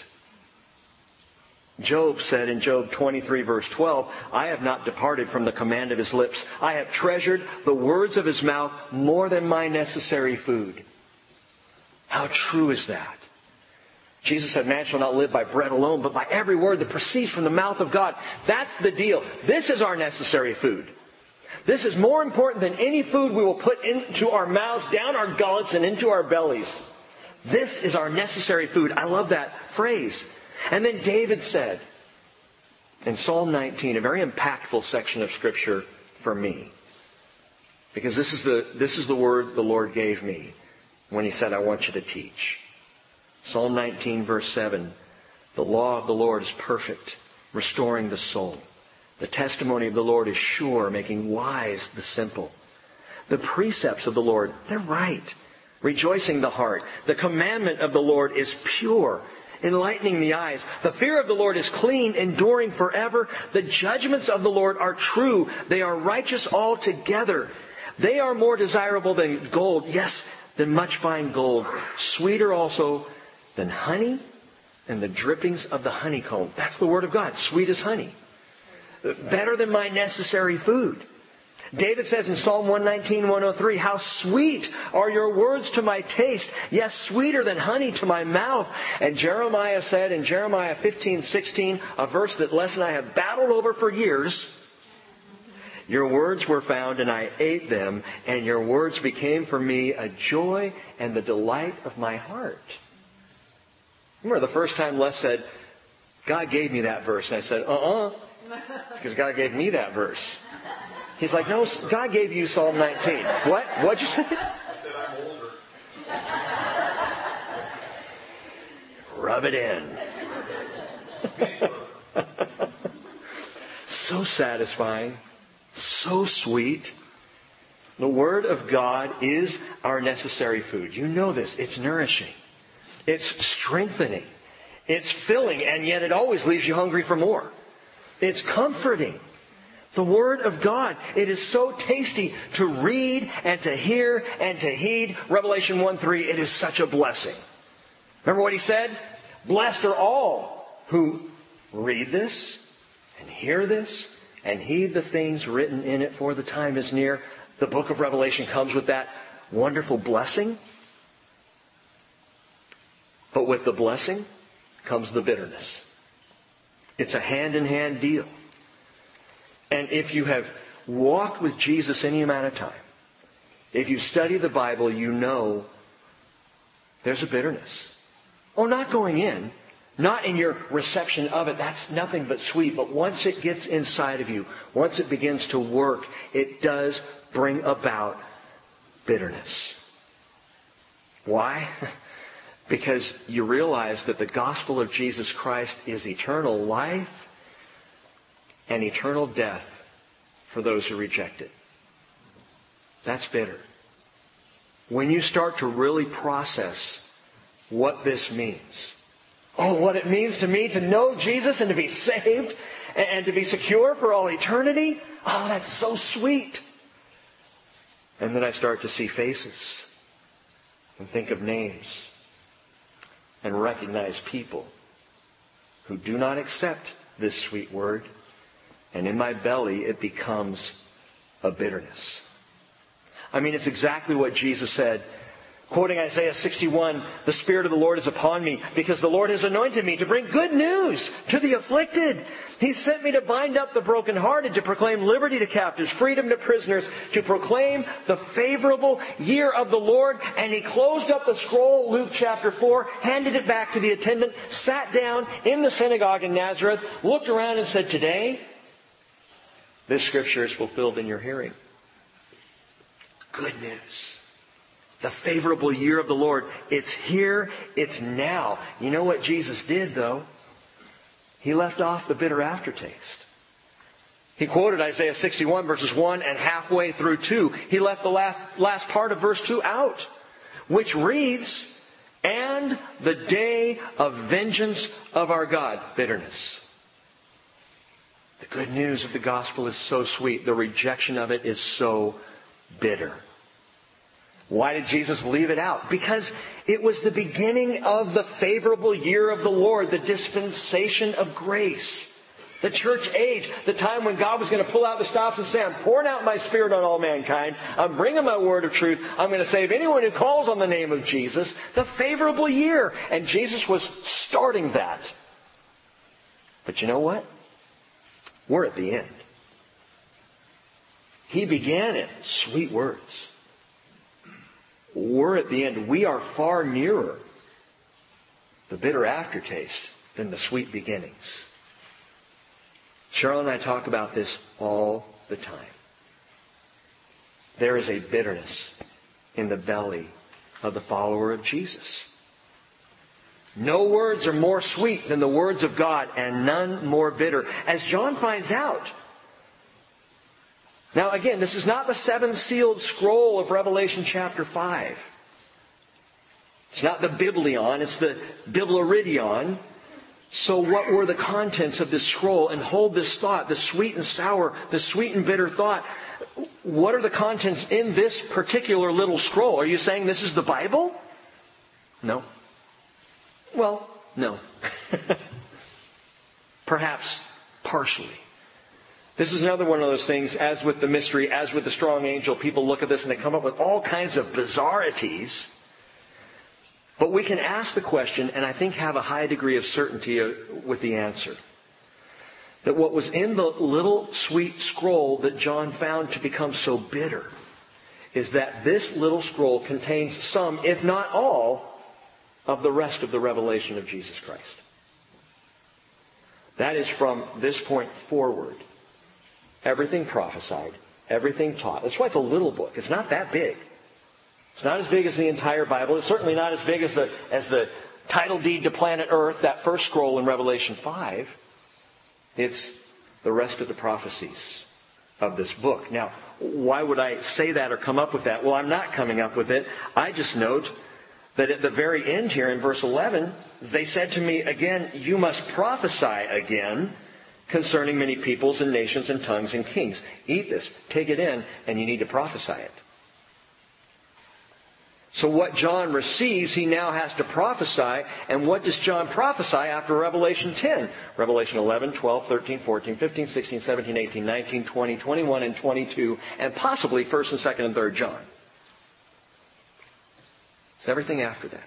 Job said in Job 23 verse 12, I have not departed from the command of his lips. I have treasured the words of his mouth more than my necessary food. How true is that? Jesus said, man shall not live by bread alone, but by every word that proceeds from the mouth of God. That's the deal. This is our necessary food. This is more important than any food we will put into our mouths, down our gullets, and into our bellies. This is our necessary food. I love that phrase. And then David said in Psalm 19, a very impactful section of Scripture for me. Because this is the word the Lord gave me when He said, I want you to teach. Psalm 19 verse 7, the law of the Lord is perfect, restoring the soul. The testimony of the Lord is sure, making wise the simple. The precepts of the Lord, they're right, rejoicing the heart. The commandment of the Lord is pure, enlightening the eyes. The fear of the Lord is clean, enduring forever. The judgments of the Lord are true. They are righteous altogether. They are more desirable than gold, yes, than much fine gold. Sweeter also than honey and the drippings of the honeycomb. That's the word of God, sweet as honey. Better than my necessary food. David says in Psalm 119, 103, how sweet are your words to my taste, yes, sweeter than honey to my mouth. And Jeremiah said in Jeremiah 15, 16, a verse that Les and I have battled over for years, your words were found and I ate them, and your words became for me a joy and the delight of my heart. Remember the first time Les said, God gave me that verse. And I said, because God gave me that verse. He's like, no, God gave you Psalm 19. What? What'd you say? I said I'm older. Rub it in. So satisfying. So sweet. The Word of God is our necessary food. You know this. It's nourishing. It's strengthening. It's filling, and yet it always leaves you hungry for more. It's comforting. The Word of God. It is so tasty to read and to hear and to heed. Revelation 1:3, it is such a blessing. Remember what he said? Blessed are all who read this and hear this and heed the things written in it, for the time is near. The book of Revelation comes with that wonderful blessing. But with the blessing comes the bitterness. It's a hand-in-hand deal. And if you have walked with Jesus any amount of time, if you study the Bible, you know there's a bitterness. Oh, not going in, not in your reception of it. That's nothing but sweet. But once it gets inside of you, once it begins to work, it does bring about bitterness. Why? Because you realize that the gospel of Jesus Christ is eternal life and eternal death for those who reject it. That's bitter. When you start to really process what this means. Oh, what it means to me to know Jesus and to be saved and to be secure for all eternity. Oh, that's so sweet. And then I start to see faces and think of names and recognize people who do not accept this sweet word. And in my belly, it becomes a bitterness. I mean, it's exactly what Jesus said. Quoting Isaiah 61, "The Spirit of the Lord is upon me, because the Lord has anointed me to bring good news to the afflicted. He sent me to bind up the brokenhearted, to proclaim liberty to captives, freedom to prisoners, to proclaim the favorable year of the Lord." And he closed up the scroll, Luke chapter 4, handed it back to the attendant, sat down in the synagogue in Nazareth, looked around and said, "Today, this scripture is fulfilled in your hearing." Good news. The favorable year of the Lord. It's here. It's now. You know what Jesus did, though? He left off the bitter aftertaste. He quoted Isaiah 61 verses 1 and halfway through 2. He left the last part of verse 2 out, which reads, "And the day of vengeance of our God." Bitterness. The good news of the gospel is so sweet. The rejection of it is so bitter. Why did Jesus leave it out? Because it was the beginning of the favorable year of the Lord, the dispensation of grace, the church age, the time when God was going to pull out the stops and say, "I'm pouring out my Spirit on all mankind. I'm bringing my word of truth. I'm going to save anyone who calls on the name of Jesus." The favorable year. And Jesus was starting that. But you know what? We're at the end. He began it. Sweet words. We're at the end. We are far nearer the bitter aftertaste than the sweet beginnings. Cheryl and I talk about this all the time. There is a bitterness in the belly of the follower of Jesus. No words are more sweet than the words of God, and none more bitter, as John finds out. Now again, this is not the seven-sealed scroll of Revelation chapter 5. It's not the Biblion, it's the Biblaridion. So what were the contents of this scroll? And hold this thought, the sweet and sour, the sweet and bitter thought. What are the contents in this particular little scroll? Are you saying this is the Bible? No. Well, no. Perhaps partially. This is another one of those things, as with the mystery, as with the strong angel, people look at this and they come up with all kinds of bizarrities. But we can ask the question, and I think have a high degree of certainty with the answer. That what was in the little sweet scroll that John found to become so bitter is that this little scroll contains some, if not all, of the rest of the revelation of Jesus Christ. That is from this point forward. Everything prophesied, everything taught. That's why it's a little book. It's not that big. It's not as big as the entire Bible. It's certainly not as big as the title deed to planet Earth, that first scroll in Revelation 5. It's the rest of the prophecies of this book. Now, why would I say that or come up with that? Well, I'm not coming up with it. I just note that at the very end here in verse 11, they said to me again, "You must prophesy again concerning many peoples and nations and tongues and kings." Eat this, take it in, and you need to prophesy it. So what John receives, he now has to prophesy. And what does John prophesy after Revelation 10? Revelation 11, 12, 13, 14, 15, 16, 17, 18, 19, 20, 21, and 22, and possibly 1st and 2nd and 3rd John. It's everything after that.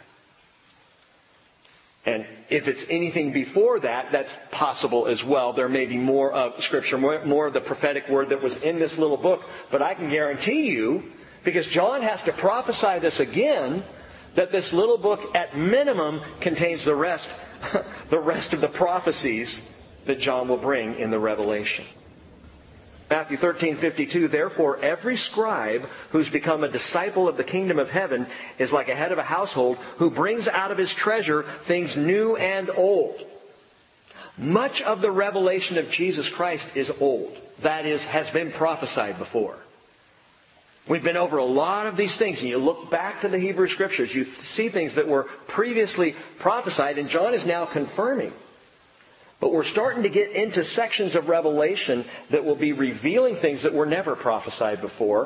And if it's anything before that, that's possible as well. There may be more of Scripture, more of the prophetic word that was in this little book. But I can guarantee you, because John has to prophesy this again, that this little book at minimum contains the rest of the prophecies that John will bring in the Revelation. Matthew 13:52, therefore every scribe who's become a disciple of the kingdom of heaven is like a head of a household who brings out of his treasure things new and old. Much of the revelation of Jesus Christ is old. That is, has been prophesied before. We've been over a lot of these things, and you look back to the Hebrew Scriptures, you see things that were previously prophesied, and John is now confirming. But we're starting to get into sections of Revelation that will be revealing things that were never prophesied before,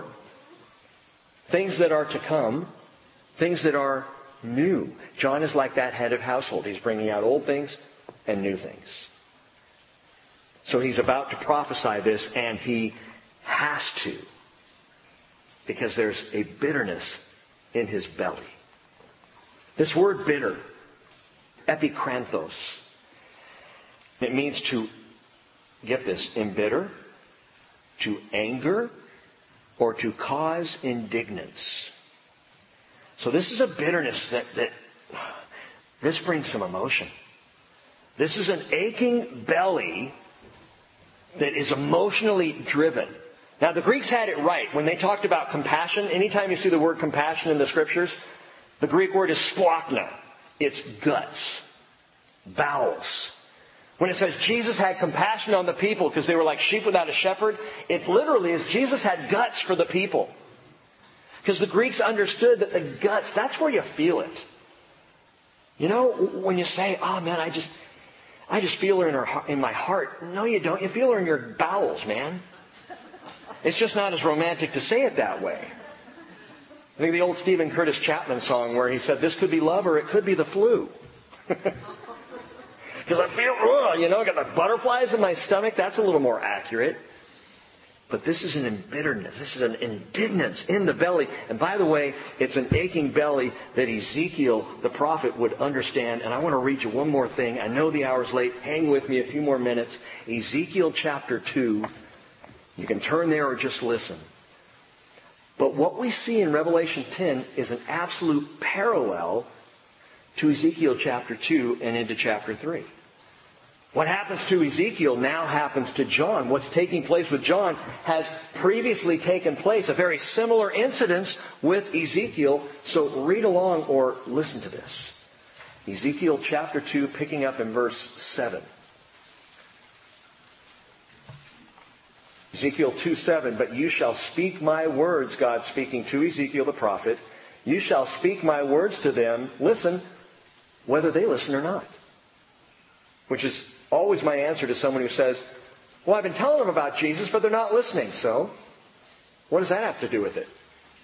things that are to come, things that are new. John is like that head of household. He's bringing out old things and new things. So he's about to prophesy this, and he has to, because there's a bitterness in his belly. This word bitter, epikranthos, it means to, get this, embitter, to anger, or to cause indignance. So this is a bitterness that this brings some emotion. This is an aching belly that is emotionally driven. Now, the Greeks had it right. When they talked about compassion, anytime you see the word compassion in the Scriptures, the Greek word is splachna. It's guts, bowels. When it says Jesus had compassion on the people because they were like sheep without a shepherd, it literally is Jesus had guts for the people. Because the Greeks understood that the guts, that's where you feel it. You know, when you say, oh man, I just feel her in my heart. No, you don't. You feel her in your bowels, man. It's just not as romantic to say it that way. I think the old Stephen Curtis Chapman song where he said, this could be love or it could be the flu. Because I feel, I got the butterflies in my stomach. That's a little more accurate. But this is an embitteredness. This is an indignance in the belly. And by the way, it's an aching belly that Ezekiel, the prophet, would understand. And I want to read you one more thing. I know the hour's late. Hang with me a few more minutes. Ezekiel chapter 2. You can turn there or just listen. But what we see in Revelation 10 is an absolute parallel to Ezekiel chapter 2 and into chapter 3. What happens to Ezekiel now happens to John. What's taking place with John has previously taken place. A very similar incident with Ezekiel. So read along or listen to this. Ezekiel chapter 2, picking up in verse 7. Ezekiel 2:7, but you shall speak my words, God speaking to Ezekiel the prophet. You shall speak my words to them, listen, whether they listen or not. Which is always my answer to someone who says, well, I've been telling them about Jesus, but they're not listening. So, what does that have to do with it?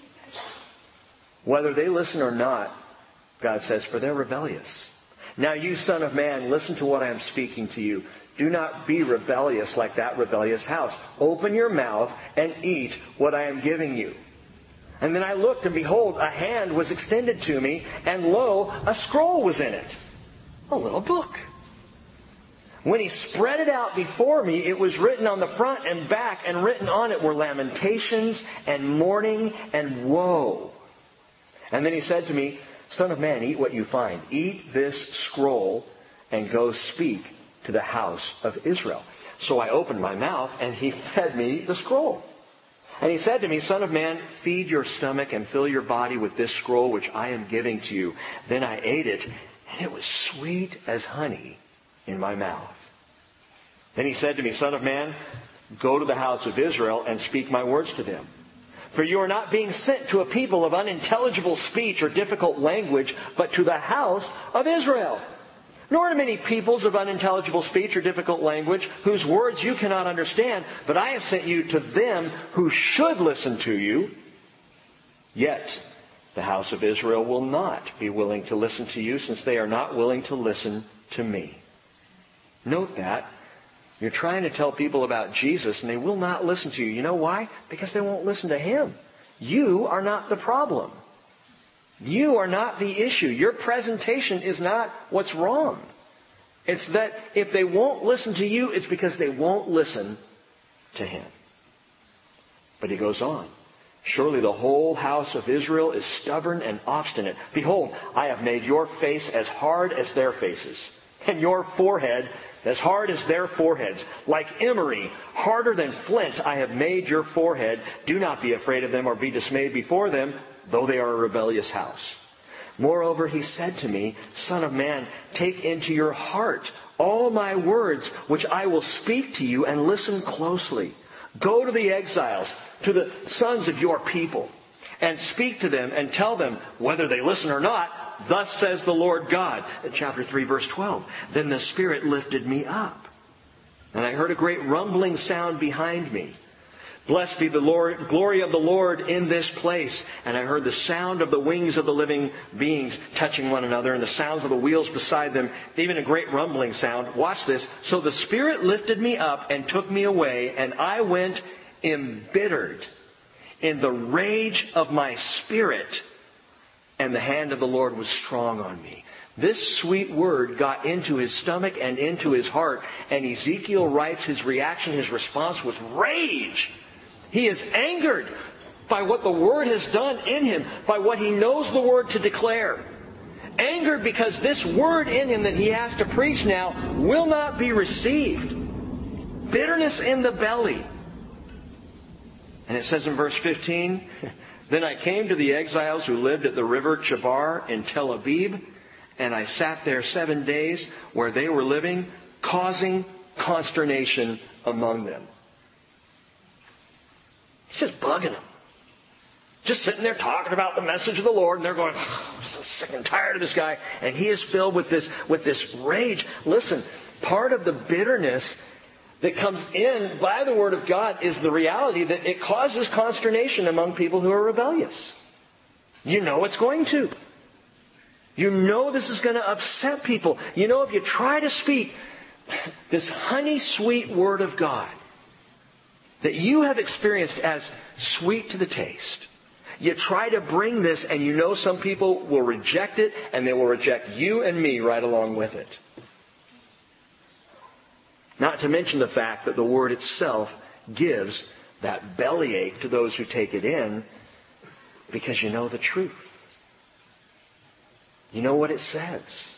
Whether they listen or not, God says, for they're rebellious. Now you, son of man, listen to what I am speaking to you. Do not be rebellious like that rebellious house. Open your mouth and eat what I am giving you. And then I looked, and behold, a hand was extended to me, and lo, a scroll was in it. A little book. When he spread it out before me, it was written on the front and back, and written on it were lamentations and mourning and woe. And then he said to me, son of man, eat what you find. Eat this scroll and go speak to the house of Israel. So I opened my mouth, and he fed me the scroll. And he said to me, son of man, feed your stomach and fill your body with this scroll which I am giving to you. Then I ate it, and it was sweet as honey in my mouth. Then he said to me, son of man, go to the house of Israel and speak my words to them. For you are not being sent to a people of unintelligible speech or difficult language, but to the house of Israel. Nor to many peoples of unintelligible speech or difficult language, whose words you cannot understand, but I have sent you to them who should listen to you. Yet the house of Israel will not be willing to listen to you, since they are not willing to listen to me. Note that. You're trying to tell people about Jesus, and they will not listen to you. You know why? Because they won't listen to Him. You are not the problem. You are not the issue. Your presentation is not what's wrong. It's that if they won't listen to you, it's because they won't listen to Him. But he goes on. Surely the whole house of Israel is stubborn and obstinate. Behold, I have made your face as hard as their faces, and your forehead as hard as their foreheads. Like emery, harder than flint, I have made your forehead. Do not be afraid of them or be dismayed before them, though they are a rebellious house. Moreover, he said to me, Son of man, take into your heart all my words, which I will speak to you, and listen closely. Go to the exiles, to the sons of your people, and speak to them and tell them, whether they listen or not, thus says the Lord God. In chapter 3, verse 12. Then the Spirit lifted me up, and I heard a great rumbling sound behind me. Blessed be the Lord, glory of the Lord in this place. And I heard the sound of the wings of the living beings touching one another, and the sounds of the wheels beside them, even a great rumbling sound. Watch this. So the Spirit lifted me up and took me away, and I went embittered in the rage of my spirit, and the hand of the Lord was strong on me. This sweet word got into his stomach and into his heart, and Ezekiel writes his reaction, his response was rage. He is angered by what the Word has done in him, by what he knows the Word to declare. Angered because this Word in him that he has to preach now will not be received. Bitterness in the belly. And it says in verse 15, Then I came to the exiles who lived at the river Chebar in Tel Aviv, and I sat there 7 days where they were living, causing consternation among them. He's just bugging them. Just sitting there talking about the message of the Lord, and they're going, I'm so sick and tired of this guy. And he is filled with this rage. Listen, part of the bitterness that comes in by the Word of God is the reality that it causes consternation among people who are rebellious. You know it's going to. You know this is going to upset people. You know if you try to speak this honey-sweet Word of God that you have experienced as sweet to the taste, you try to bring this, and you know some people will reject it, and they will reject you and me right along with it. Not to mention the fact that the Word itself gives that bellyache to those who take it in, because you know the truth. You know what it says.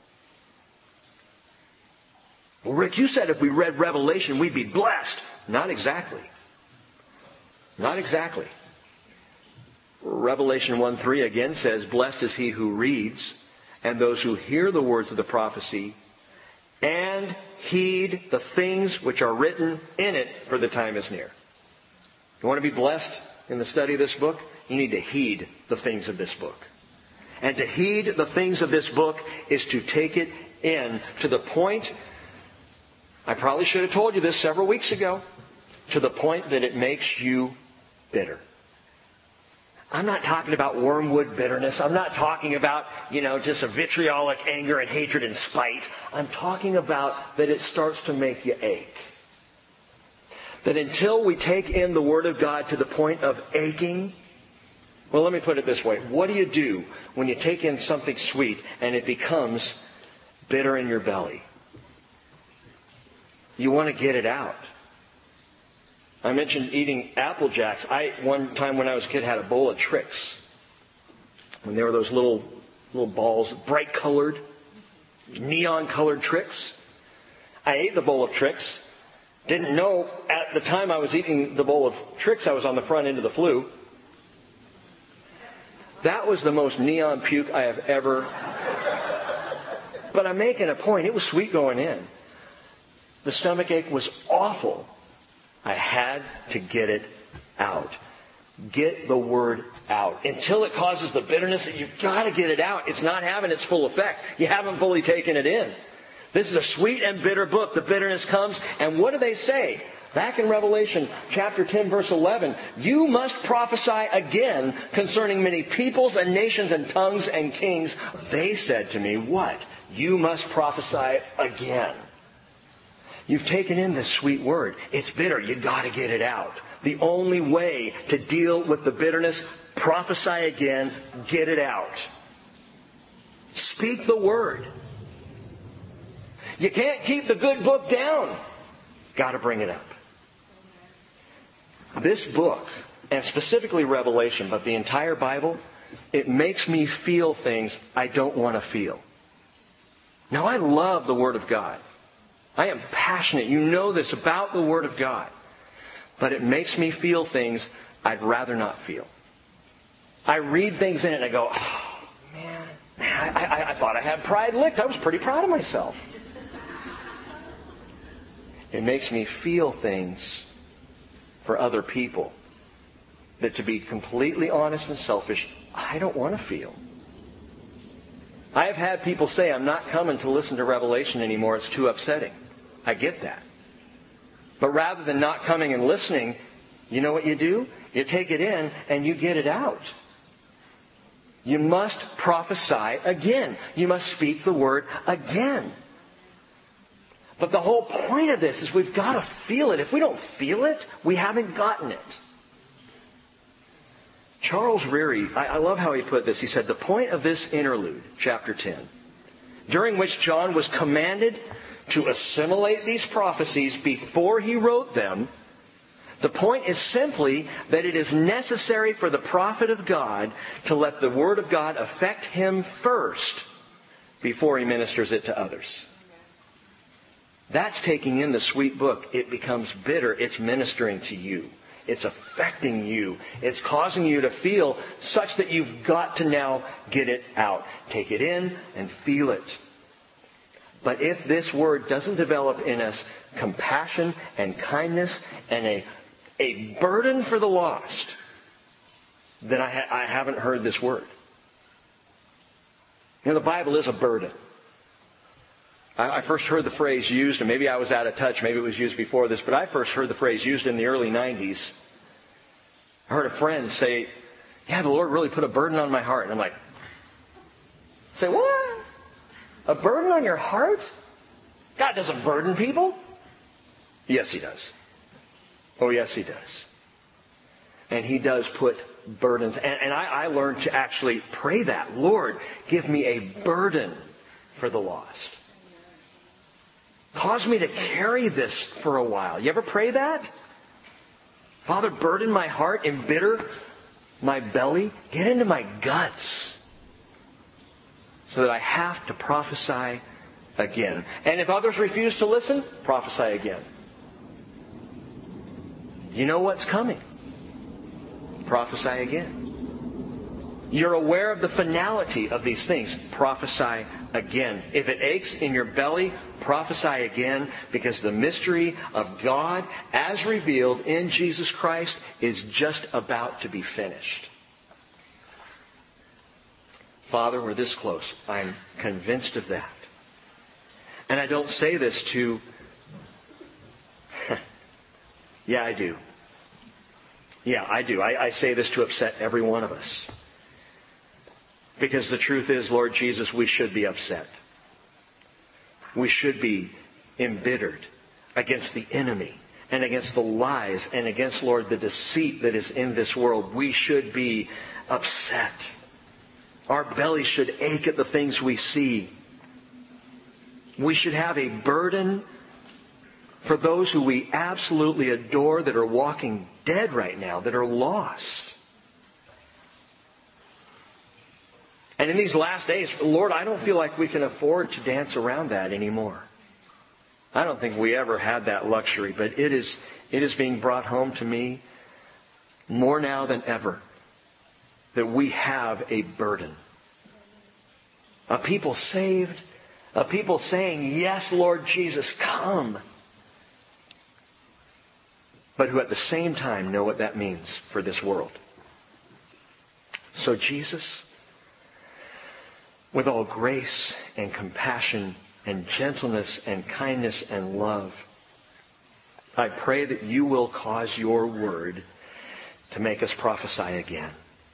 Well, Rick, you said if we read Revelation, we'd be blessed. Not exactly. Not exactly. Revelation 1:3 again says, Blessed is he who reads, and those who hear the words of the prophecy, and heed the things which are written in it, for the time is near. You want to be blessed in the study of this book? You need to heed the things of this book. And to heed the things of this book is to take it in to the point, I probably should have told you this several weeks ago, to the point that it makes you bitter. I'm not talking about wormwood bitterness. I'm not talking about, just a vitriolic anger and hatred and spite. I'm talking about that it starts to make you ache. That until we take in the Word of God to the point of aching, well, let me put it this way. What do you do when you take in something sweet and it becomes bitter in your belly? You want to get it out. I mentioned eating Apple Jacks. One time when I was a kid, had a bowl of Trix. When there were those little balls, bright colored, neon colored Trix. I ate the bowl of Trix. Didn't know at the time I was eating the bowl of Trix, I was on the front end of the flu. That was the most neon puke I have ever. But I'm making a point. It was sweet going in. The stomach ache was awful. I had to get it out. Get the Word out. Until it causes the bitterness, that you've got to get it out. It's not having its full effect. You haven't fully taken it in. This is a sweet and bitter book. The bitterness comes, and what do they say? Back in Revelation chapter 10, verse 11, you must prophesy again concerning many peoples and nations and tongues and kings. They said to me, what? You must prophesy again. You've taken in this sweet word. It's bitter. You've got to get it out. The only way to deal with the bitterness, prophesy again, get it out. Speak the word. You can't keep the good book down. Got to bring it up. This book, and specifically Revelation, but the entire Bible, it makes me feel things I don't want to feel. Now, I love the Word of God. I am passionate. You know this about the Word of God. But it makes me feel things I'd rather not feel. I read things in it and I go, oh, man, I thought I had pride licked. I was pretty proud of myself. It makes me feel things for other people that, to be completely honest and selfish, I don't want to feel. I have had people say, I'm not coming to listen to Revelation anymore. It's too upsetting. I get that. But rather than not coming and listening, you know what you do? You take it in and you get it out. You must prophesy again. You must speak the word again. But the whole point of this is we've got to feel it. If we don't feel it, we haven't gotten it. Charles Ryrie, I love how he put this. He said, the point of this interlude, chapter 10, during which John was commanded to assimilate these prophecies before he wrote them, the point is simply that it is necessary for the prophet of God to let the Word of God affect him first before he ministers it to others. That's taking in the sweet book. It becomes bitter. It's ministering to you. It's affecting you. It's causing you to feel such that you've got to now get it out. Take it in and feel it. But if this word doesn't develop in us compassion and kindness and a burden for the lost, then I haven't heard this word. You know, the Bible is a burden. I first heard the phrase used, and maybe I was out of touch, maybe it was used before this, but I first heard the phrase used in the early 90s. I heard a friend say, yeah, the Lord really put a burden on my heart. And I'm like, say what? A burden on your heart? God doesn't burden people. Yes, He does. Oh, yes, He does. And He does put burdens. And I learned to actually pray that. Lord, give me a burden for the lost. Cause me to carry this for a while. You ever pray that? Father, burden my heart, embitter my belly, get into my guts so that I have to prophesy again. And if others refuse to listen, prophesy again. You know what's coming. Prophesy again. You're aware of the finality of these things. Prophesy again. If it aches in your belly, prophesy again, because the mystery of God, as revealed in Jesus Christ, is just about to be finished. Father, we're this close. I'm convinced of that. And I don't say this to... Yeah, I do. Yeah, I do. I say this to upset every one of us. Because the truth is, Lord Jesus, we should be upset. We should be embittered against the enemy and against the lies and against, Lord, the deceit that is in this world. We should be upset. Our belly should ache at the things we see. We should have a burden for those who we absolutely adore that are walking dead right now, that are lost. And in these last days, Lord, I don't feel like we can afford to dance around that anymore. I don't think we ever had that luxury, but it is being brought home to me more now than ever that we have a burden. A people saved, a people saying, yes, Lord Jesus, come. But who at the same time know what that means for this world. So Jesus, with all grace and compassion and gentleness and kindness and love, I pray that you will cause your word to make us prophesy again.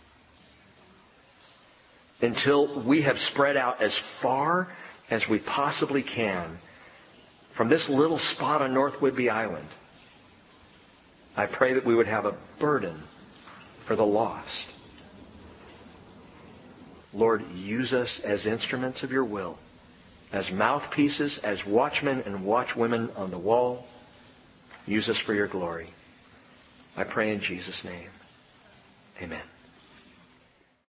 Until we have spread out as far as we possibly can from this little spot on North Whidbey Island, I pray that we would have a burden for the lost. Lord, use us as instruments of your will, as mouthpieces, as watchmen and watchwomen on the wall. Use us for your glory. I pray in Jesus' name. Amen.